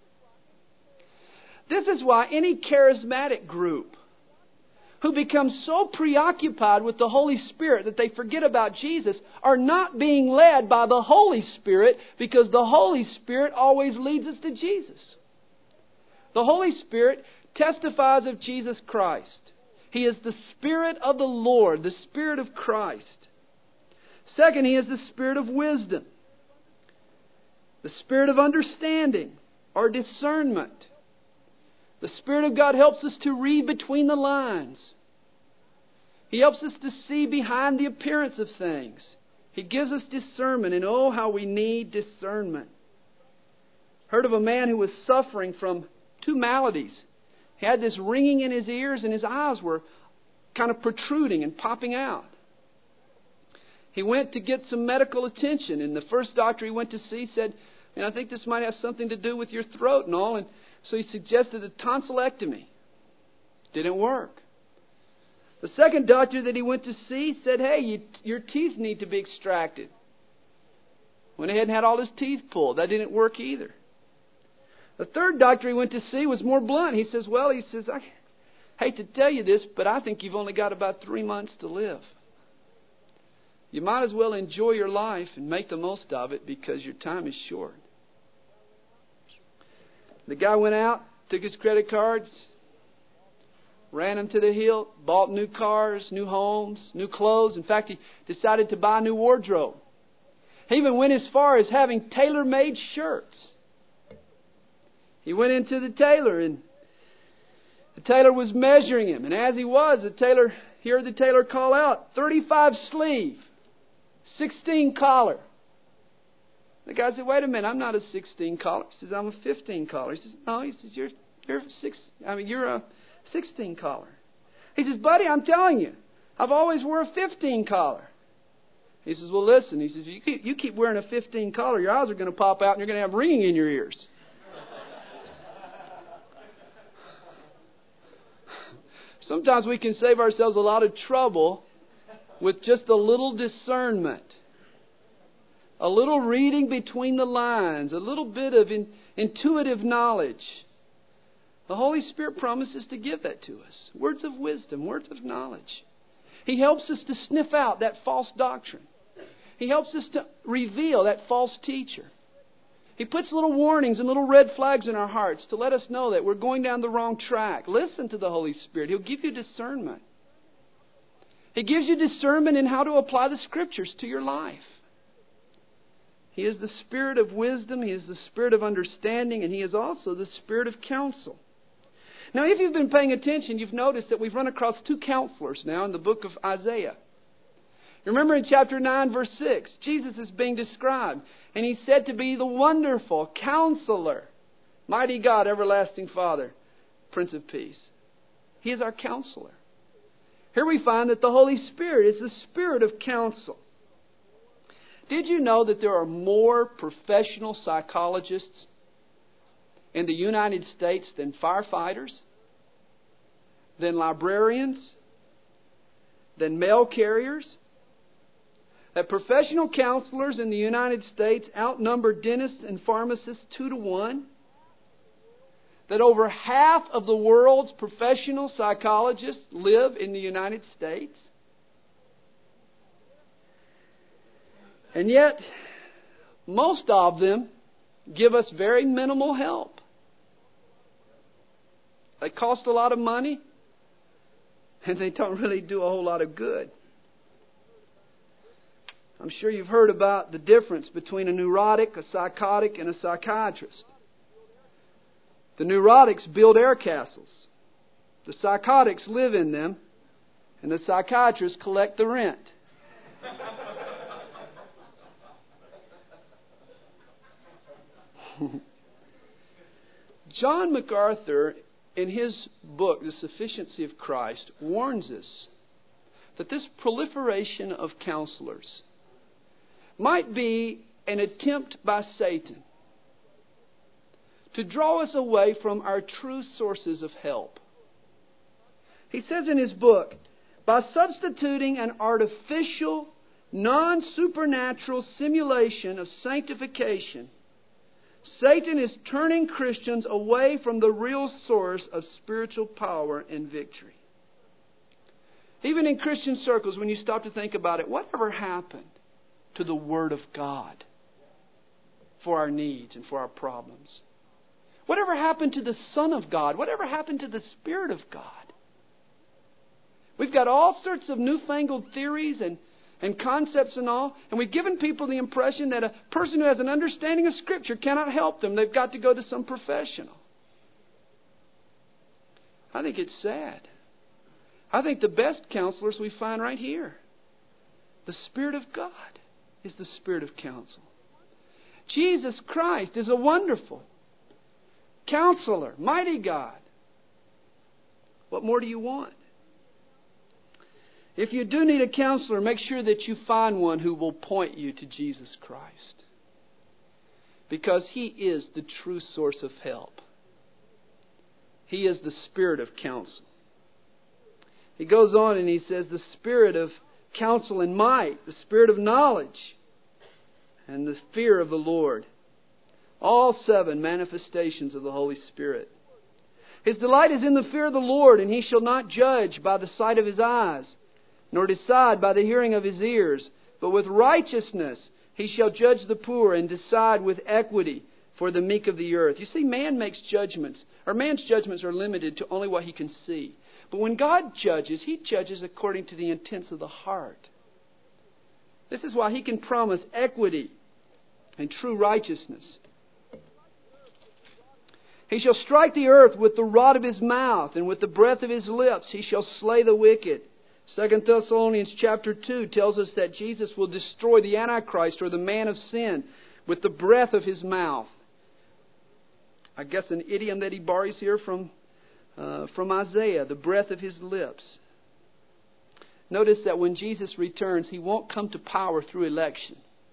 This is why any charismatic group who become so preoccupied with the Holy Spirit that they forget about Jesus are not being led by the Holy Spirit, because the Holy Spirit always leads us to Jesus. The Holy Spirit testifies of Jesus Christ. He is the Spirit of the Lord, the Spirit of Christ. Second, He is the Spirit of wisdom, the Spirit of understanding or discernment. The Spirit of God helps us to read between the lines. He helps us to see behind the appearance of things. He gives us discernment, and oh, how we need discernment. Heard of a man who was suffering from two maladies. He had this ringing in his ears, and his eyes were kind of protruding and popping out. He went to get some medical attention, and the first doctor he went to see said, I think this might have something to do with your throat and all, and so he suggested a tonsillectomy. Didn't work. The second doctor that he went to see said, hey, your teeth need to be extracted. Went ahead and had all his teeth pulled. That didn't work either. The third doctor he went to see was more blunt. He says, I hate to tell you this, but I think you've only got about 3 months to live. You might as well enjoy your life and make the most of it because your time is short. The guy went out, took his credit cards, ran them to the hilt, bought new cars, new homes, new clothes. In fact, he decided to buy a new wardrobe. He even went as far as having tailor-made shirts. He went into the tailor, and the tailor was measuring him. And as he was, he heard the tailor call out, 35 sleeve, 16 collar. The guy said, wait a minute, I'm not a 16 collar. He says, I'm a 15 collar. He says, no, he says, you're a 16 collar. He says, buddy, I'm telling you, I've always wore a 15 collar. He says, well, listen. He says, you keep wearing a 15 collar, your eyes are going to pop out and you're going to have ringing in your ears. Sometimes we can save ourselves a lot of trouble with just a little discernment, a little reading between the lines, a little bit of intuitive knowledge. The Holy Spirit promises to give that to us. Words of wisdom, words of knowledge. He helps us to sniff out that false doctrine. He helps us to reveal that false teacher. He puts little warnings and little red flags in our hearts to let us know that we're going down the wrong track. Listen to the Holy Spirit. He'll give you discernment. He gives you discernment in how to apply the Scriptures to your life. He is the Spirit of wisdom. He is the Spirit of understanding. And He is also the Spirit of counsel. Now, if you've been paying attention, you've noticed that we've run across two counselors now in the book of Isaiah. Remember in chapter 9, verse 6, Jesus is being described. And He's said to be the wonderful Counselor, mighty God, everlasting Father, Prince of Peace. He is our Counselor. Here we find that the Holy Spirit is the Spirit of counsel. Did you know that there are more professional psychologists in the United States than firefighters, than librarians, than mail carriers? That professional counselors in the United States outnumber dentists and pharmacists 2 to 1? That over half of the world's professional psychologists live in the United States? And yet, most of them give us very minimal help. They cost a lot of money, and they don't really do a whole lot of good. I'm sure you've heard about the difference between a neurotic, a psychotic, and a psychiatrist. The neurotics build air castles. The psychotics live in them, and the psychiatrists collect the rent. John MacArthur, in his book, The Sufficiency of Christ, warns us that this proliferation of counselors might be an attempt by Satan to draw us away from our true sources of help. He says in his book, by substituting an artificial, non-supernatural simulation of sanctification, Satan is turning Christians away from the real source of spiritual power and victory. Even in Christian circles, when you stop to think about it, whatever happened to the Word of God for our needs and for our problems? Whatever happened to the Son of God? Whatever happened to the Spirit of God? We've got all sorts of newfangled theories and and concepts and all. And we've given people the impression that a person who has an understanding of Scripture cannot help them. They've got to go to some professional. I think it's sad. I think the best counselors we find right here. The Spirit of God is the Spirit of counsel. Jesus Christ is a wonderful Counselor, mighty God. What more do you want? If you do need a counselor, make sure that you find one who will point you to Jesus Christ. Because He is the true source of help. He is the Spirit of counsel. He goes on and he says, the Spirit of counsel and might, the Spirit of knowledge, and the fear of the Lord. All 7 manifestations of the Holy Spirit. His delight is in the fear of the Lord, and He shall not judge by the sight of His eyes, nor decide by the hearing of His ears, but with righteousness He shall judge the poor, and decide with equity for the meek of the earth. You see, man makes judgments, or man's judgments are limited to only what he can see. But when God judges, He judges according to the intents of the heart. This is why He can promise equity and true righteousness. He shall strike the earth with the rod of His mouth, and with the breath of His lips He shall slay the wicked. 2 Thessalonians chapter 2 tells us that Jesus will destroy the Antichrist, or the man of sin, with the breath of His mouth. I guess an idiom that he borrows here from Isaiah, the breath of His lips. Notice that when Jesus returns, He won't come to power through election.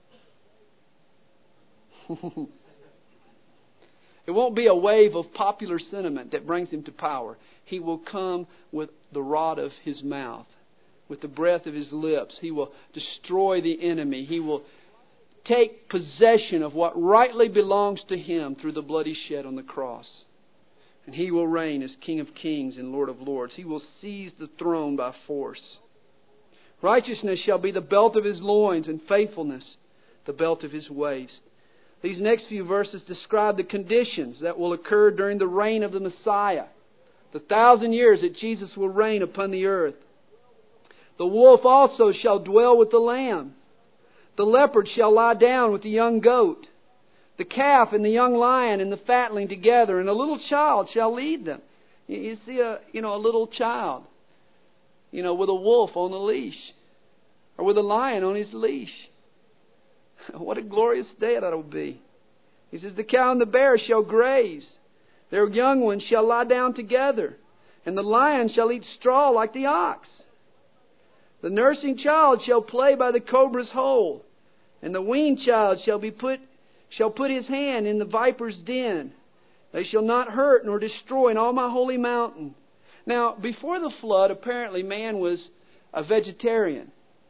It won't be a wave of popular sentiment that brings Him to power. He will come with the rod of His mouth, with the breath of His lips. He will destroy the enemy. He will take possession of what rightly belongs to Him through the blood He shed on the cross. And He will reign as King of kings and Lord of lords. He will seize the throne by force. Righteousness shall be the belt of His loins, and faithfulness the belt of His waist. These next few verses describe the conditions that will occur during the reign of the Messiah. The 1,000 years that Jesus will reign upon the earth. The wolf also shall dwell with the lamb. The leopard shall lie down with the young goat. The calf and the young lion and the fatling together, and a little child shall lead them. You see a little child, with a wolf on the leash, or with a lion on his leash. What a glorious day that will be. He says, the cow and the bear shall graze. Their young ones shall lie down together, and the lion shall eat straw like the ox. The nursing child shall play by the cobra's hole, and the weaned child shall put his hand in the viper's den. They shall not hurt nor destroy in all my holy mountain. Now, before the flood, apparently man was a vegetarian.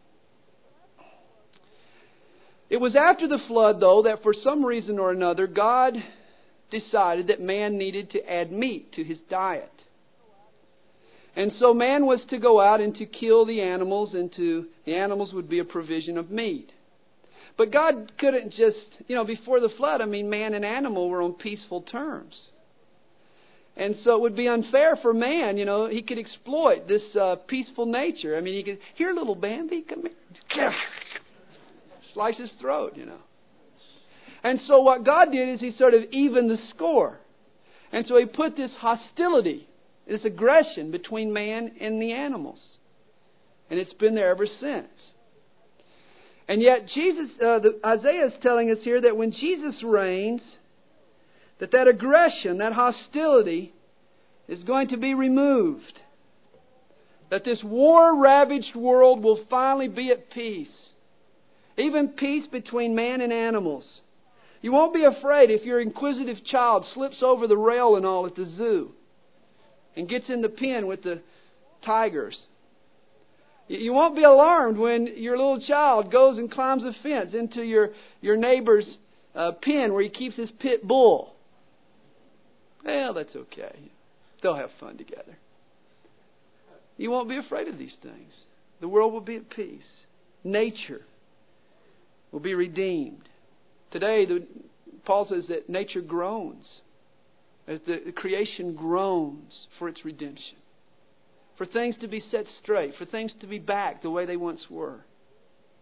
It was after the flood, though, that for some reason or another, God decided that man needed to add meat to his diet. And so man was to go out and to kill the animals, and the animals would be a provision of meat. But God couldn't just, before the flood, man and animal were on peaceful terms. And so it would be unfair for man, he could exploit this peaceful nature. He could, here, little Bambi, come here. Slice his throat, And so what God did is He sort of evened the score. And so He put this hostility, this aggression between man and the animals. And it's been there ever since. And yet Isaiah is telling us here that when Jesus reigns, that aggression, that hostility is going to be removed. That this war-ravaged world will finally be at peace. Even peace between man and animals. You won't be afraid if your inquisitive child slips over the rail and all at the zoo and gets in the pen with the tigers. You won't be alarmed when your little child goes and climbs a fence into your neighbor's pen where he keeps his pit bull. Well, that's okay. They'll have fun together. You won't be afraid of these things. The world will be at peace. Nature will be redeemed. Today, Paul says that nature groans as the creation groans for its redemption. For things to be set straight, for things to be back the way they once were.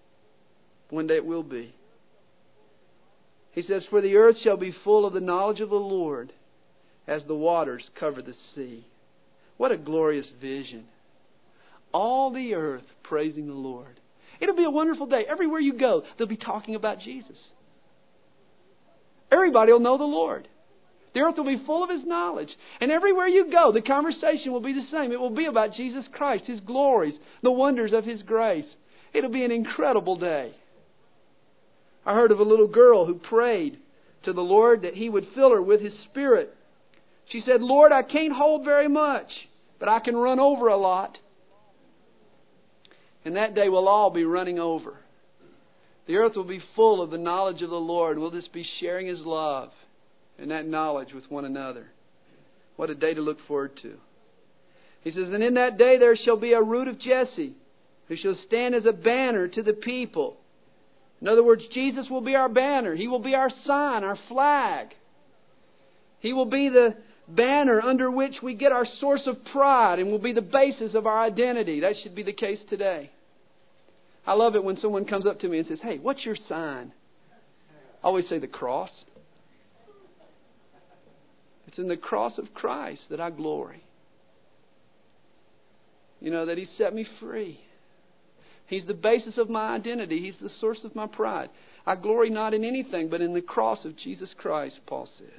One day it will be. He says, for the earth shall be full of the knowledge of the Lord as the waters cover the sea. What a glorious vision. All the earth praising the Lord. It'll be a wonderful day. Everywhere you go, they'll be talking about Jesus. Everybody will know the Lord. The earth will be full of His knowledge. And everywhere you go, the conversation will be the same. It will be about Jesus Christ, His glories, the wonders of His grace. It'll be an incredible day. I heard of a little girl who prayed to the Lord that He would fill her with His Spirit. She said, Lord, I can't hold very much, but I can run over a lot. And that day we'll all be running over. The earth will be full of the knowledge of the Lord. We'll just be sharing His love and that knowledge with one another. What a day to look forward to. He says, and in that day there shall be a root of Jesse, who shall stand as a banner to the people. In other words, Jesus will be our banner. He will be our sign, our flag. He will be the banner under which we get our source of pride and will be the basis of our identity. That should be the case today. I love it when someone comes up to me and says, hey, what's your sign? I always say the cross. It's in the cross of Christ that I glory. You know, that He set me free. He's the basis of my identity. He's the source of my pride. I glory not in anything but in the cross of Jesus Christ, Paul says.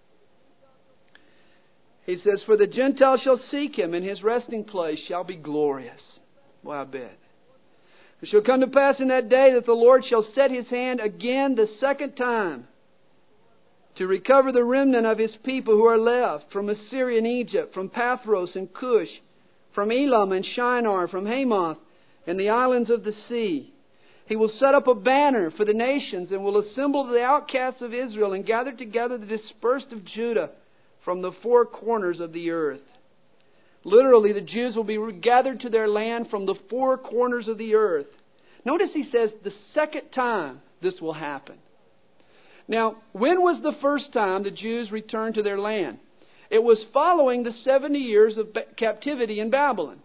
He says, for the Gentiles shall seek Him, and His resting place shall be glorious. Boy, I bet. It shall come to pass in that day that the Lord shall set His hand again the second time to recover the remnant of His people who are left from Assyria and Egypt, from Pathros and Cush, from Elam and Shinar, from Hamath, and the islands of the sea. He will set up a banner for the nations and will assemble the outcasts of Israel and gather together the dispersed of Judah from the four corners of the earth. Literally, the Jews will be gathered to their land from the four corners of the earth. Notice he says the second time this will happen. Now, when was the first time the Jews returned to their land? It was following the 70 years of captivity in Babylon.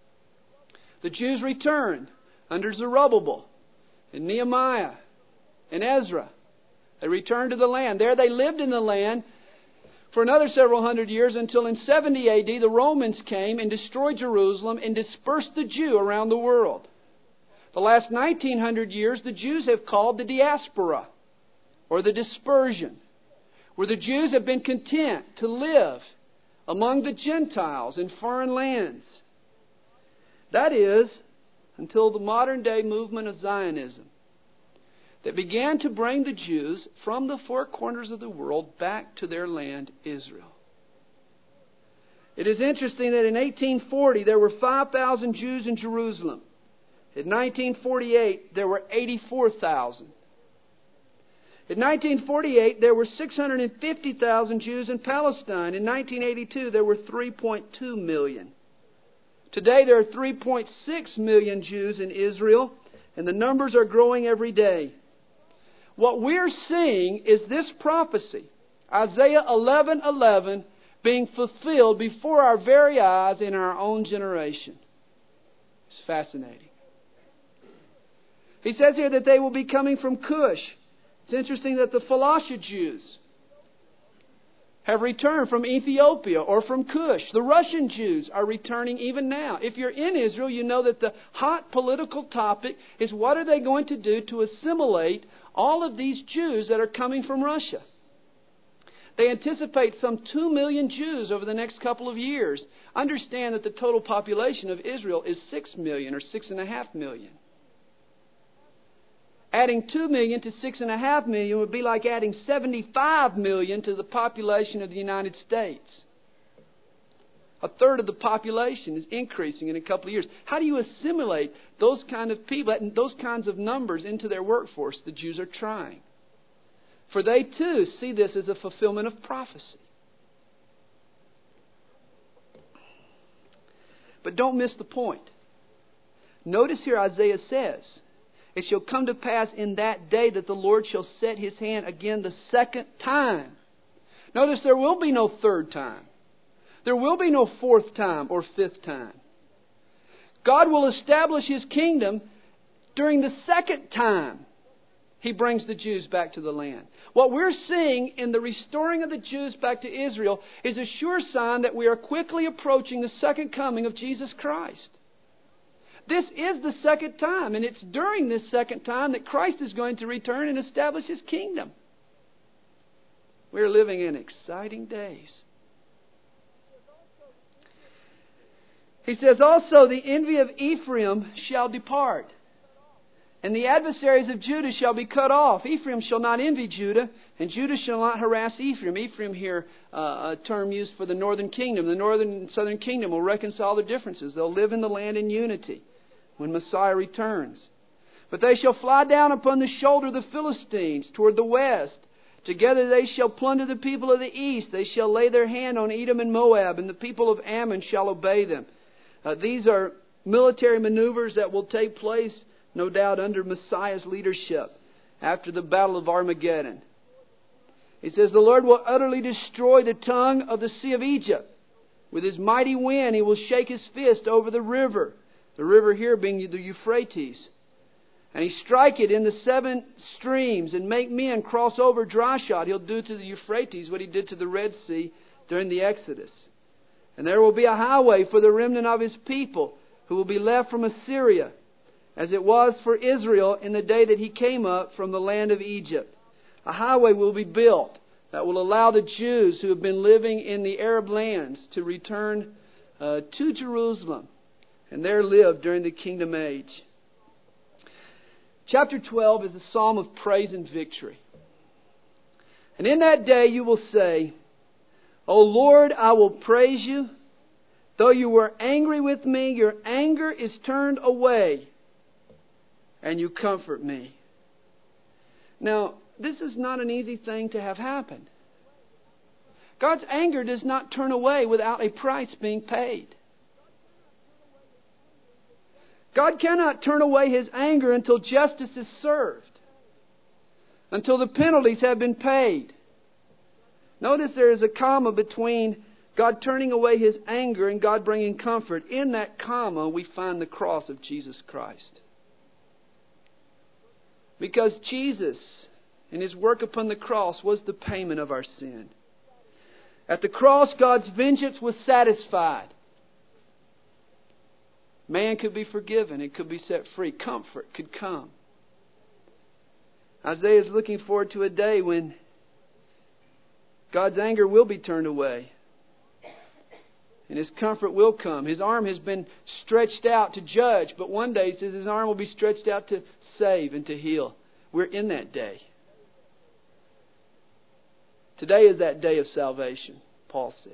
The Jews returned under Zerubbabel and Nehemiah and Ezra. They returned to the land. There they lived in the land for another several hundred years until in 70 A.D. the Romans came and destroyed Jerusalem and dispersed the Jew around the world. The last 1900 years the Jews have called the diaspora or the dispersion, where the Jews have been content to live among the Gentiles in foreign lands. That is, until the modern day movement of Zionism that began to bring the Jews from the four corners of the world back to their land, Israel. It is interesting that in 1840 there were 5,000 Jews in Jerusalem. In 1948 there were 84,000. In 1948 there were 650,000 Jews in Palestine. In 1982 there were 3.2 million. Today there are 3.6 million Jews in Israel, and the numbers are growing every day. What we're seeing is this prophecy, Isaiah 11:11, being fulfilled before our very eyes in our own generation. It's fascinating. He says here that they will be coming from Cush. It's interesting that the Falasha Jews have returned from Ethiopia or from Cush. The Russian Jews are returning even now. If you're in Israel, you know that the hot political topic is what are they going to do to assimilate all of these Jews that are coming from Russia. They anticipate some 2 million Jews over the next couple of years. Understand that the total population of Israel is 6 million or 6.5 million. Adding 2 million to 6.5 million would be like adding 75 million to the population of the United States. A third of the population is increasing in a couple of years. How do you assimilate those kind of people and those kinds of numbers into their workforce? The Jews are trying. For they too see this as a fulfillment of prophecy. But don't miss the point. Notice here Isaiah says, it shall come to pass in that day that the Lord shall set His hand again the second time. Notice there will be no third time. There will be no fourth time or fifth time. God will establish His kingdom during the second time He brings the Jews back to the land. What we're seeing in the restoring of the Jews back to Israel is a sure sign that we are quickly approaching the second coming of Jesus Christ. This is the second time, and it's during this second time that Christ is going to return and establish His kingdom. We're living in exciting days. He says also, the envy of Ephraim shall depart, and the adversaries of Judah shall be cut off. Ephraim shall not envy Judah, and Judah shall not harass Ephraim. Ephraim here, a term used for the northern kingdom. The northern and southern kingdom will reconcile their differences. They'll live in the land in unity when Messiah returns. But they shall fly down upon the shoulder of the Philistines toward the west. Together they shall plunder the people of the east. They shall lay their hand on Edom and Moab, and the people of Ammon shall obey them. These are military maneuvers that will take place, no doubt, under Messiah's leadership after the battle of Armageddon. He says, the Lord will utterly destroy the tongue of the sea of Egypt. With His mighty wind He will shake His fist over the river here being the Euphrates. And He strike it in the 7 streams and make men cross over dry shod. He'll do to the Euphrates what He did to the Red Sea during the Exodus. And there will be a highway for the remnant of His people who will be left from Assyria, as it was for Israel in the day that he came up from the land of Egypt. A highway will be built that will allow the Jews who have been living in the Arab lands to return to Jerusalem and there live during the kingdom age. Chapter 12 is a psalm of praise and victory. And in that day you will say, O Lord, I will praise You. Though You were angry with me, Your anger is turned away, and You comfort me. Now, this is not an easy thing to have happen. God's anger does not turn away without a price being paid. God cannot turn away His anger until justice is served, until the penalties have been paid. Notice there is a comma between God turning away His anger and God bringing comfort. In that comma we find the cross of Jesus Christ. Because Jesus, in His work upon the cross, was the payment of our sin. At the cross, God's vengeance was satisfied. Man could be forgiven. It could be set free. Comfort could come. Isaiah is looking forward to a day when God's anger will be turned away, and His comfort will come. His arm has been stretched out to judge, but one day He says His arm will be stretched out to save and to heal. We're in that day. Today is that day of salvation, Paul says.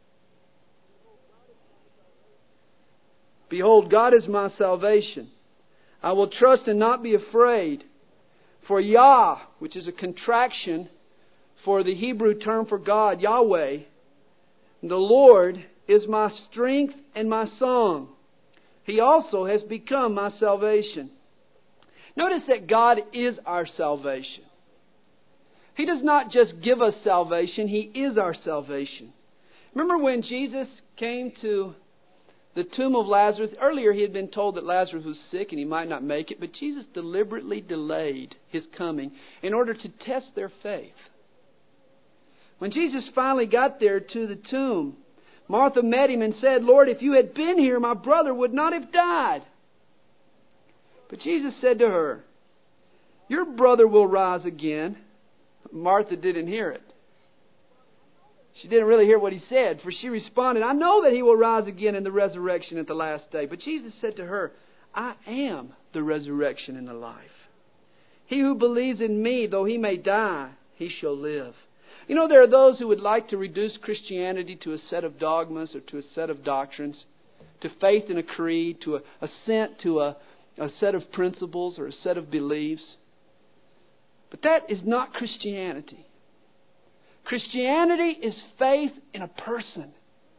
Behold, God is my salvation. I will trust and not be afraid. For Yah, which is a contraction for the Hebrew term for God, Yahweh, the Lord is my strength and my song. He also has become my salvation. Notice that God is our salvation. He does not just give us salvation, He is our salvation. Remember when Jesus came to the tomb of Lazarus? Earlier He had been told that Lazarus was sick and he might not make it, but Jesus deliberately delayed His coming in order to test their faith. When Jesus finally got there to the tomb, Martha met Him and said, Lord, if You had been here, my brother would not have died. But Jesus said to her, Your brother will rise again. Martha didn't hear it. She didn't really hear what He said, for she responded, I know that He will rise again in the resurrection at the last day. But Jesus said to her, I am the resurrection and the life. He who believes in Me, though he may die, he shall live. You know, there are those who would like to reduce Christianity to a set of dogmas or to a set of doctrines, to faith in a creed, to assent to a set of principles or a set of beliefs. But that is not Christianity. Christianity is faith in a person.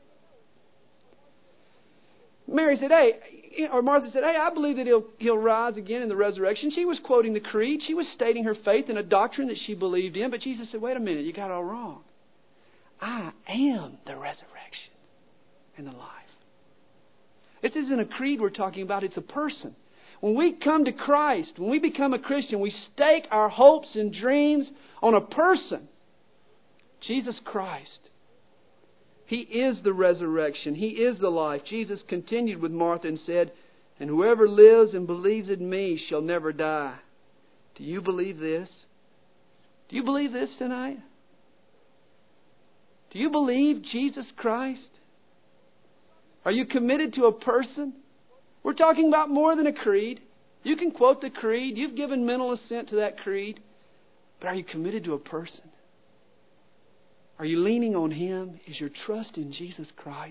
Mary said, or Martha said, I believe that he'll rise again in the resurrection. She was quoting the creed. She was stating her faith in a doctrine that she believed in. But Jesus said, wait a minute, you got it all wrong. I am the resurrection and the life. This isn't a creed we're talking about, it's a person. when we come to Christ, when we become a Christian, we stake our hopes and dreams on a person, Jesus Christ. He is the resurrection. He is the life. Jesus continued with Martha and said, "And whoever lives and believes in me shall never die." Do you believe this? Do you believe this tonight? Do you believe Jesus Christ? Are you committed to a person? We're talking about more than a creed. You can quote the creed. You've given mental assent to that creed. But are you committed to a person? Are you leaning on Him? Is your trust in Jesus Christ?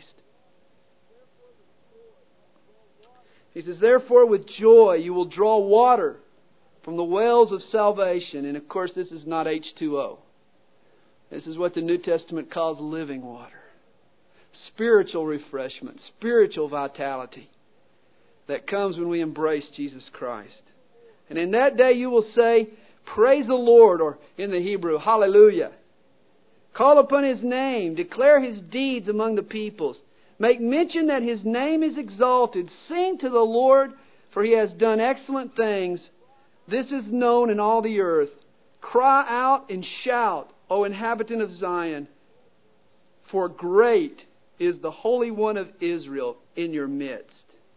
He says, "Therefore with joy you will draw water from the wells of salvation." And of course this is not H2O. This is what the New Testament calls living water. Spiritual refreshment, spiritual vitality that comes when we embrace Jesus Christ. And in that day you will say, "Praise the Lord," or in the Hebrew, "Hallelujah." Call upon His name, declare His deeds among the peoples. Make mention that His name is exalted. Sing to the Lord, for He has done excellent things. This is known in all the earth. Cry out and shout, O inhabitant of Zion, for great is the Holy One of Israel in your midst.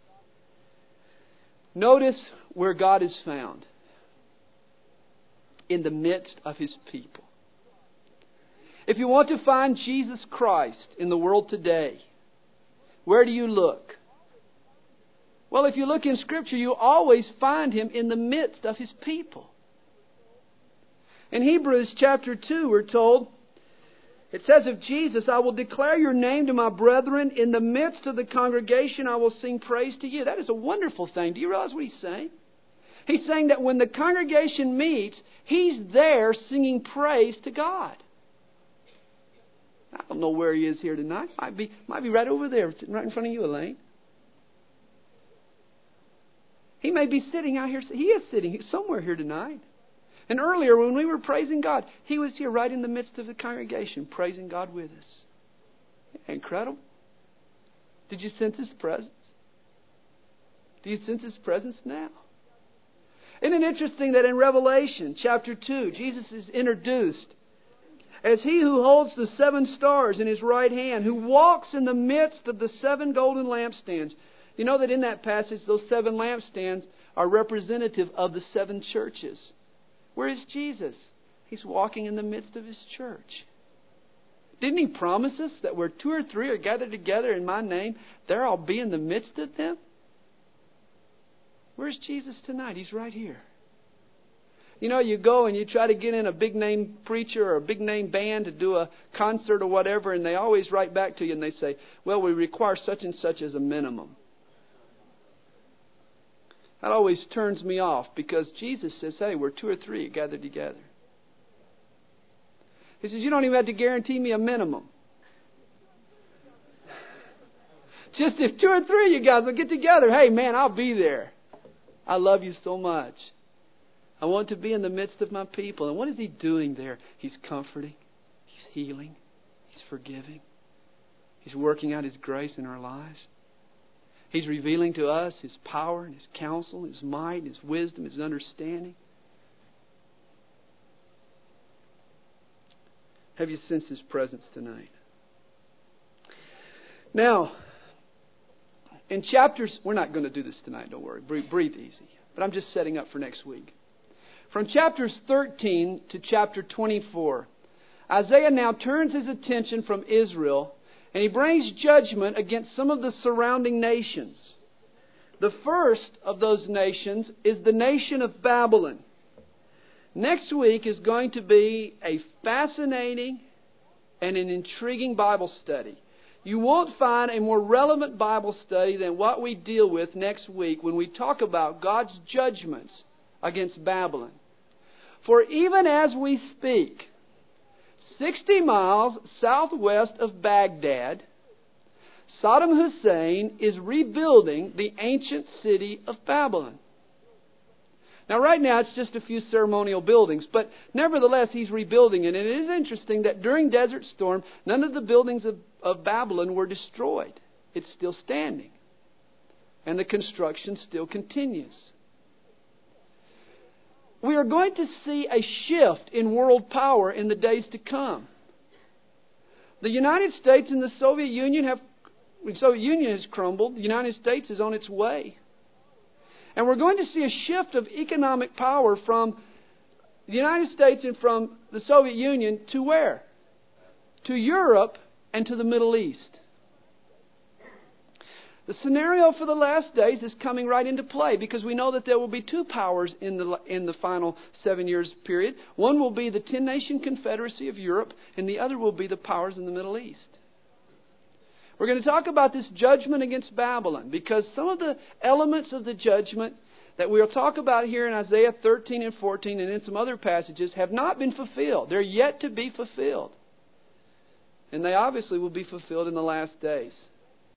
Notice where God is found. In the midst of His people. If you want to find Jesus Christ in the world today, where do you look? Well, if you look in Scripture, you always find Him in the midst of His people. In Hebrews chapter 2, we're told, it says of Jesus, "I will declare your name to my brethren. In the midst of the congregation I will sing praise to you." That is a wonderful thing. Do you realize what He's saying? He's saying that when the congregation meets, He's there singing praise to God. I don't know where He is here tonight. Might be right over there, sitting right in front of you, Elaine. He may be sitting out here. He is sitting somewhere here tonight. And earlier when we were praising God, He was here right in the midst of the congregation, praising God with us. Incredible. Did you sense His presence? Do you sense His presence now? Isn't it interesting that in Revelation chapter 2, Jesus is introduced as He who holds the 7 stars in His right hand, who walks in the midst of the 7 golden lampstands. You know that in that passage, those 7 lampstands are representative of the 7 churches. Where is Jesus? He's walking in the midst of His church. Didn't He promise us that where 2 or 3 are gathered together in my name, there I'll be in the midst of them? Where's Jesus tonight? He's right here. You know, you go and you try to get in a big name preacher or a big name band to do a concert or whatever, and they always write back to you and they say, "Well, we require such and such as a minimum." That always turns me off because Jesus says, "Hey, we're 2 or 3 gathered together." He says, "You don't even have to guarantee me a minimum. Just if 2 or 3 of you guys will get together, hey man, I'll be there. I love you so much. I want to be in the midst of my people." And what is He doing there? He's comforting. He's healing. He's forgiving. He's working out His grace in our lives. He's revealing to us His power and His counsel, His might, His wisdom, His understanding. Have you sensed His presence tonight? Now, in chapters, we're not going to do this tonight, don't worry. Breathe easy. But I'm just setting up for next week. From chapters 13 to chapter 24, Isaiah now turns his attention from Israel and he brings judgment against some of the surrounding nations. The first of those nations is the nation of Babylon. Next week is going to be a fascinating and an intriguing Bible study. You won't find a more relevant Bible study than what we deal with next week when we talk about God's judgments against Babylon. For even as we speak, 60 miles southwest of Baghdad, Saddam Hussein is rebuilding the ancient city of Babylon. Now right now it's just a few ceremonial buildings, but nevertheless he's rebuilding it. And it is interesting that during Desert Storm, none of the buildings of Babylon were destroyed. It's still standing. And the construction still continues. we are going to see a shift in world power in the days to come. The United States and the Soviet Union has crumbled. The United States is on its way. And we're going to see a shift of economic power from the United States and from the Soviet Union to where? To Europe and to the Middle East. The scenario for the last days is coming right into play because we know that there will be two powers in the final 7 years period. One will be the 10-nation confederacy of Europe, and the other will be the powers in the Middle East. We're going to talk about this judgment against Babylon because some of the elements of the judgment that we'll talk about here in Isaiah 13 and 14 and in some other passages have not been fulfilled. They're yet to be fulfilled. And they obviously will be fulfilled in the last days.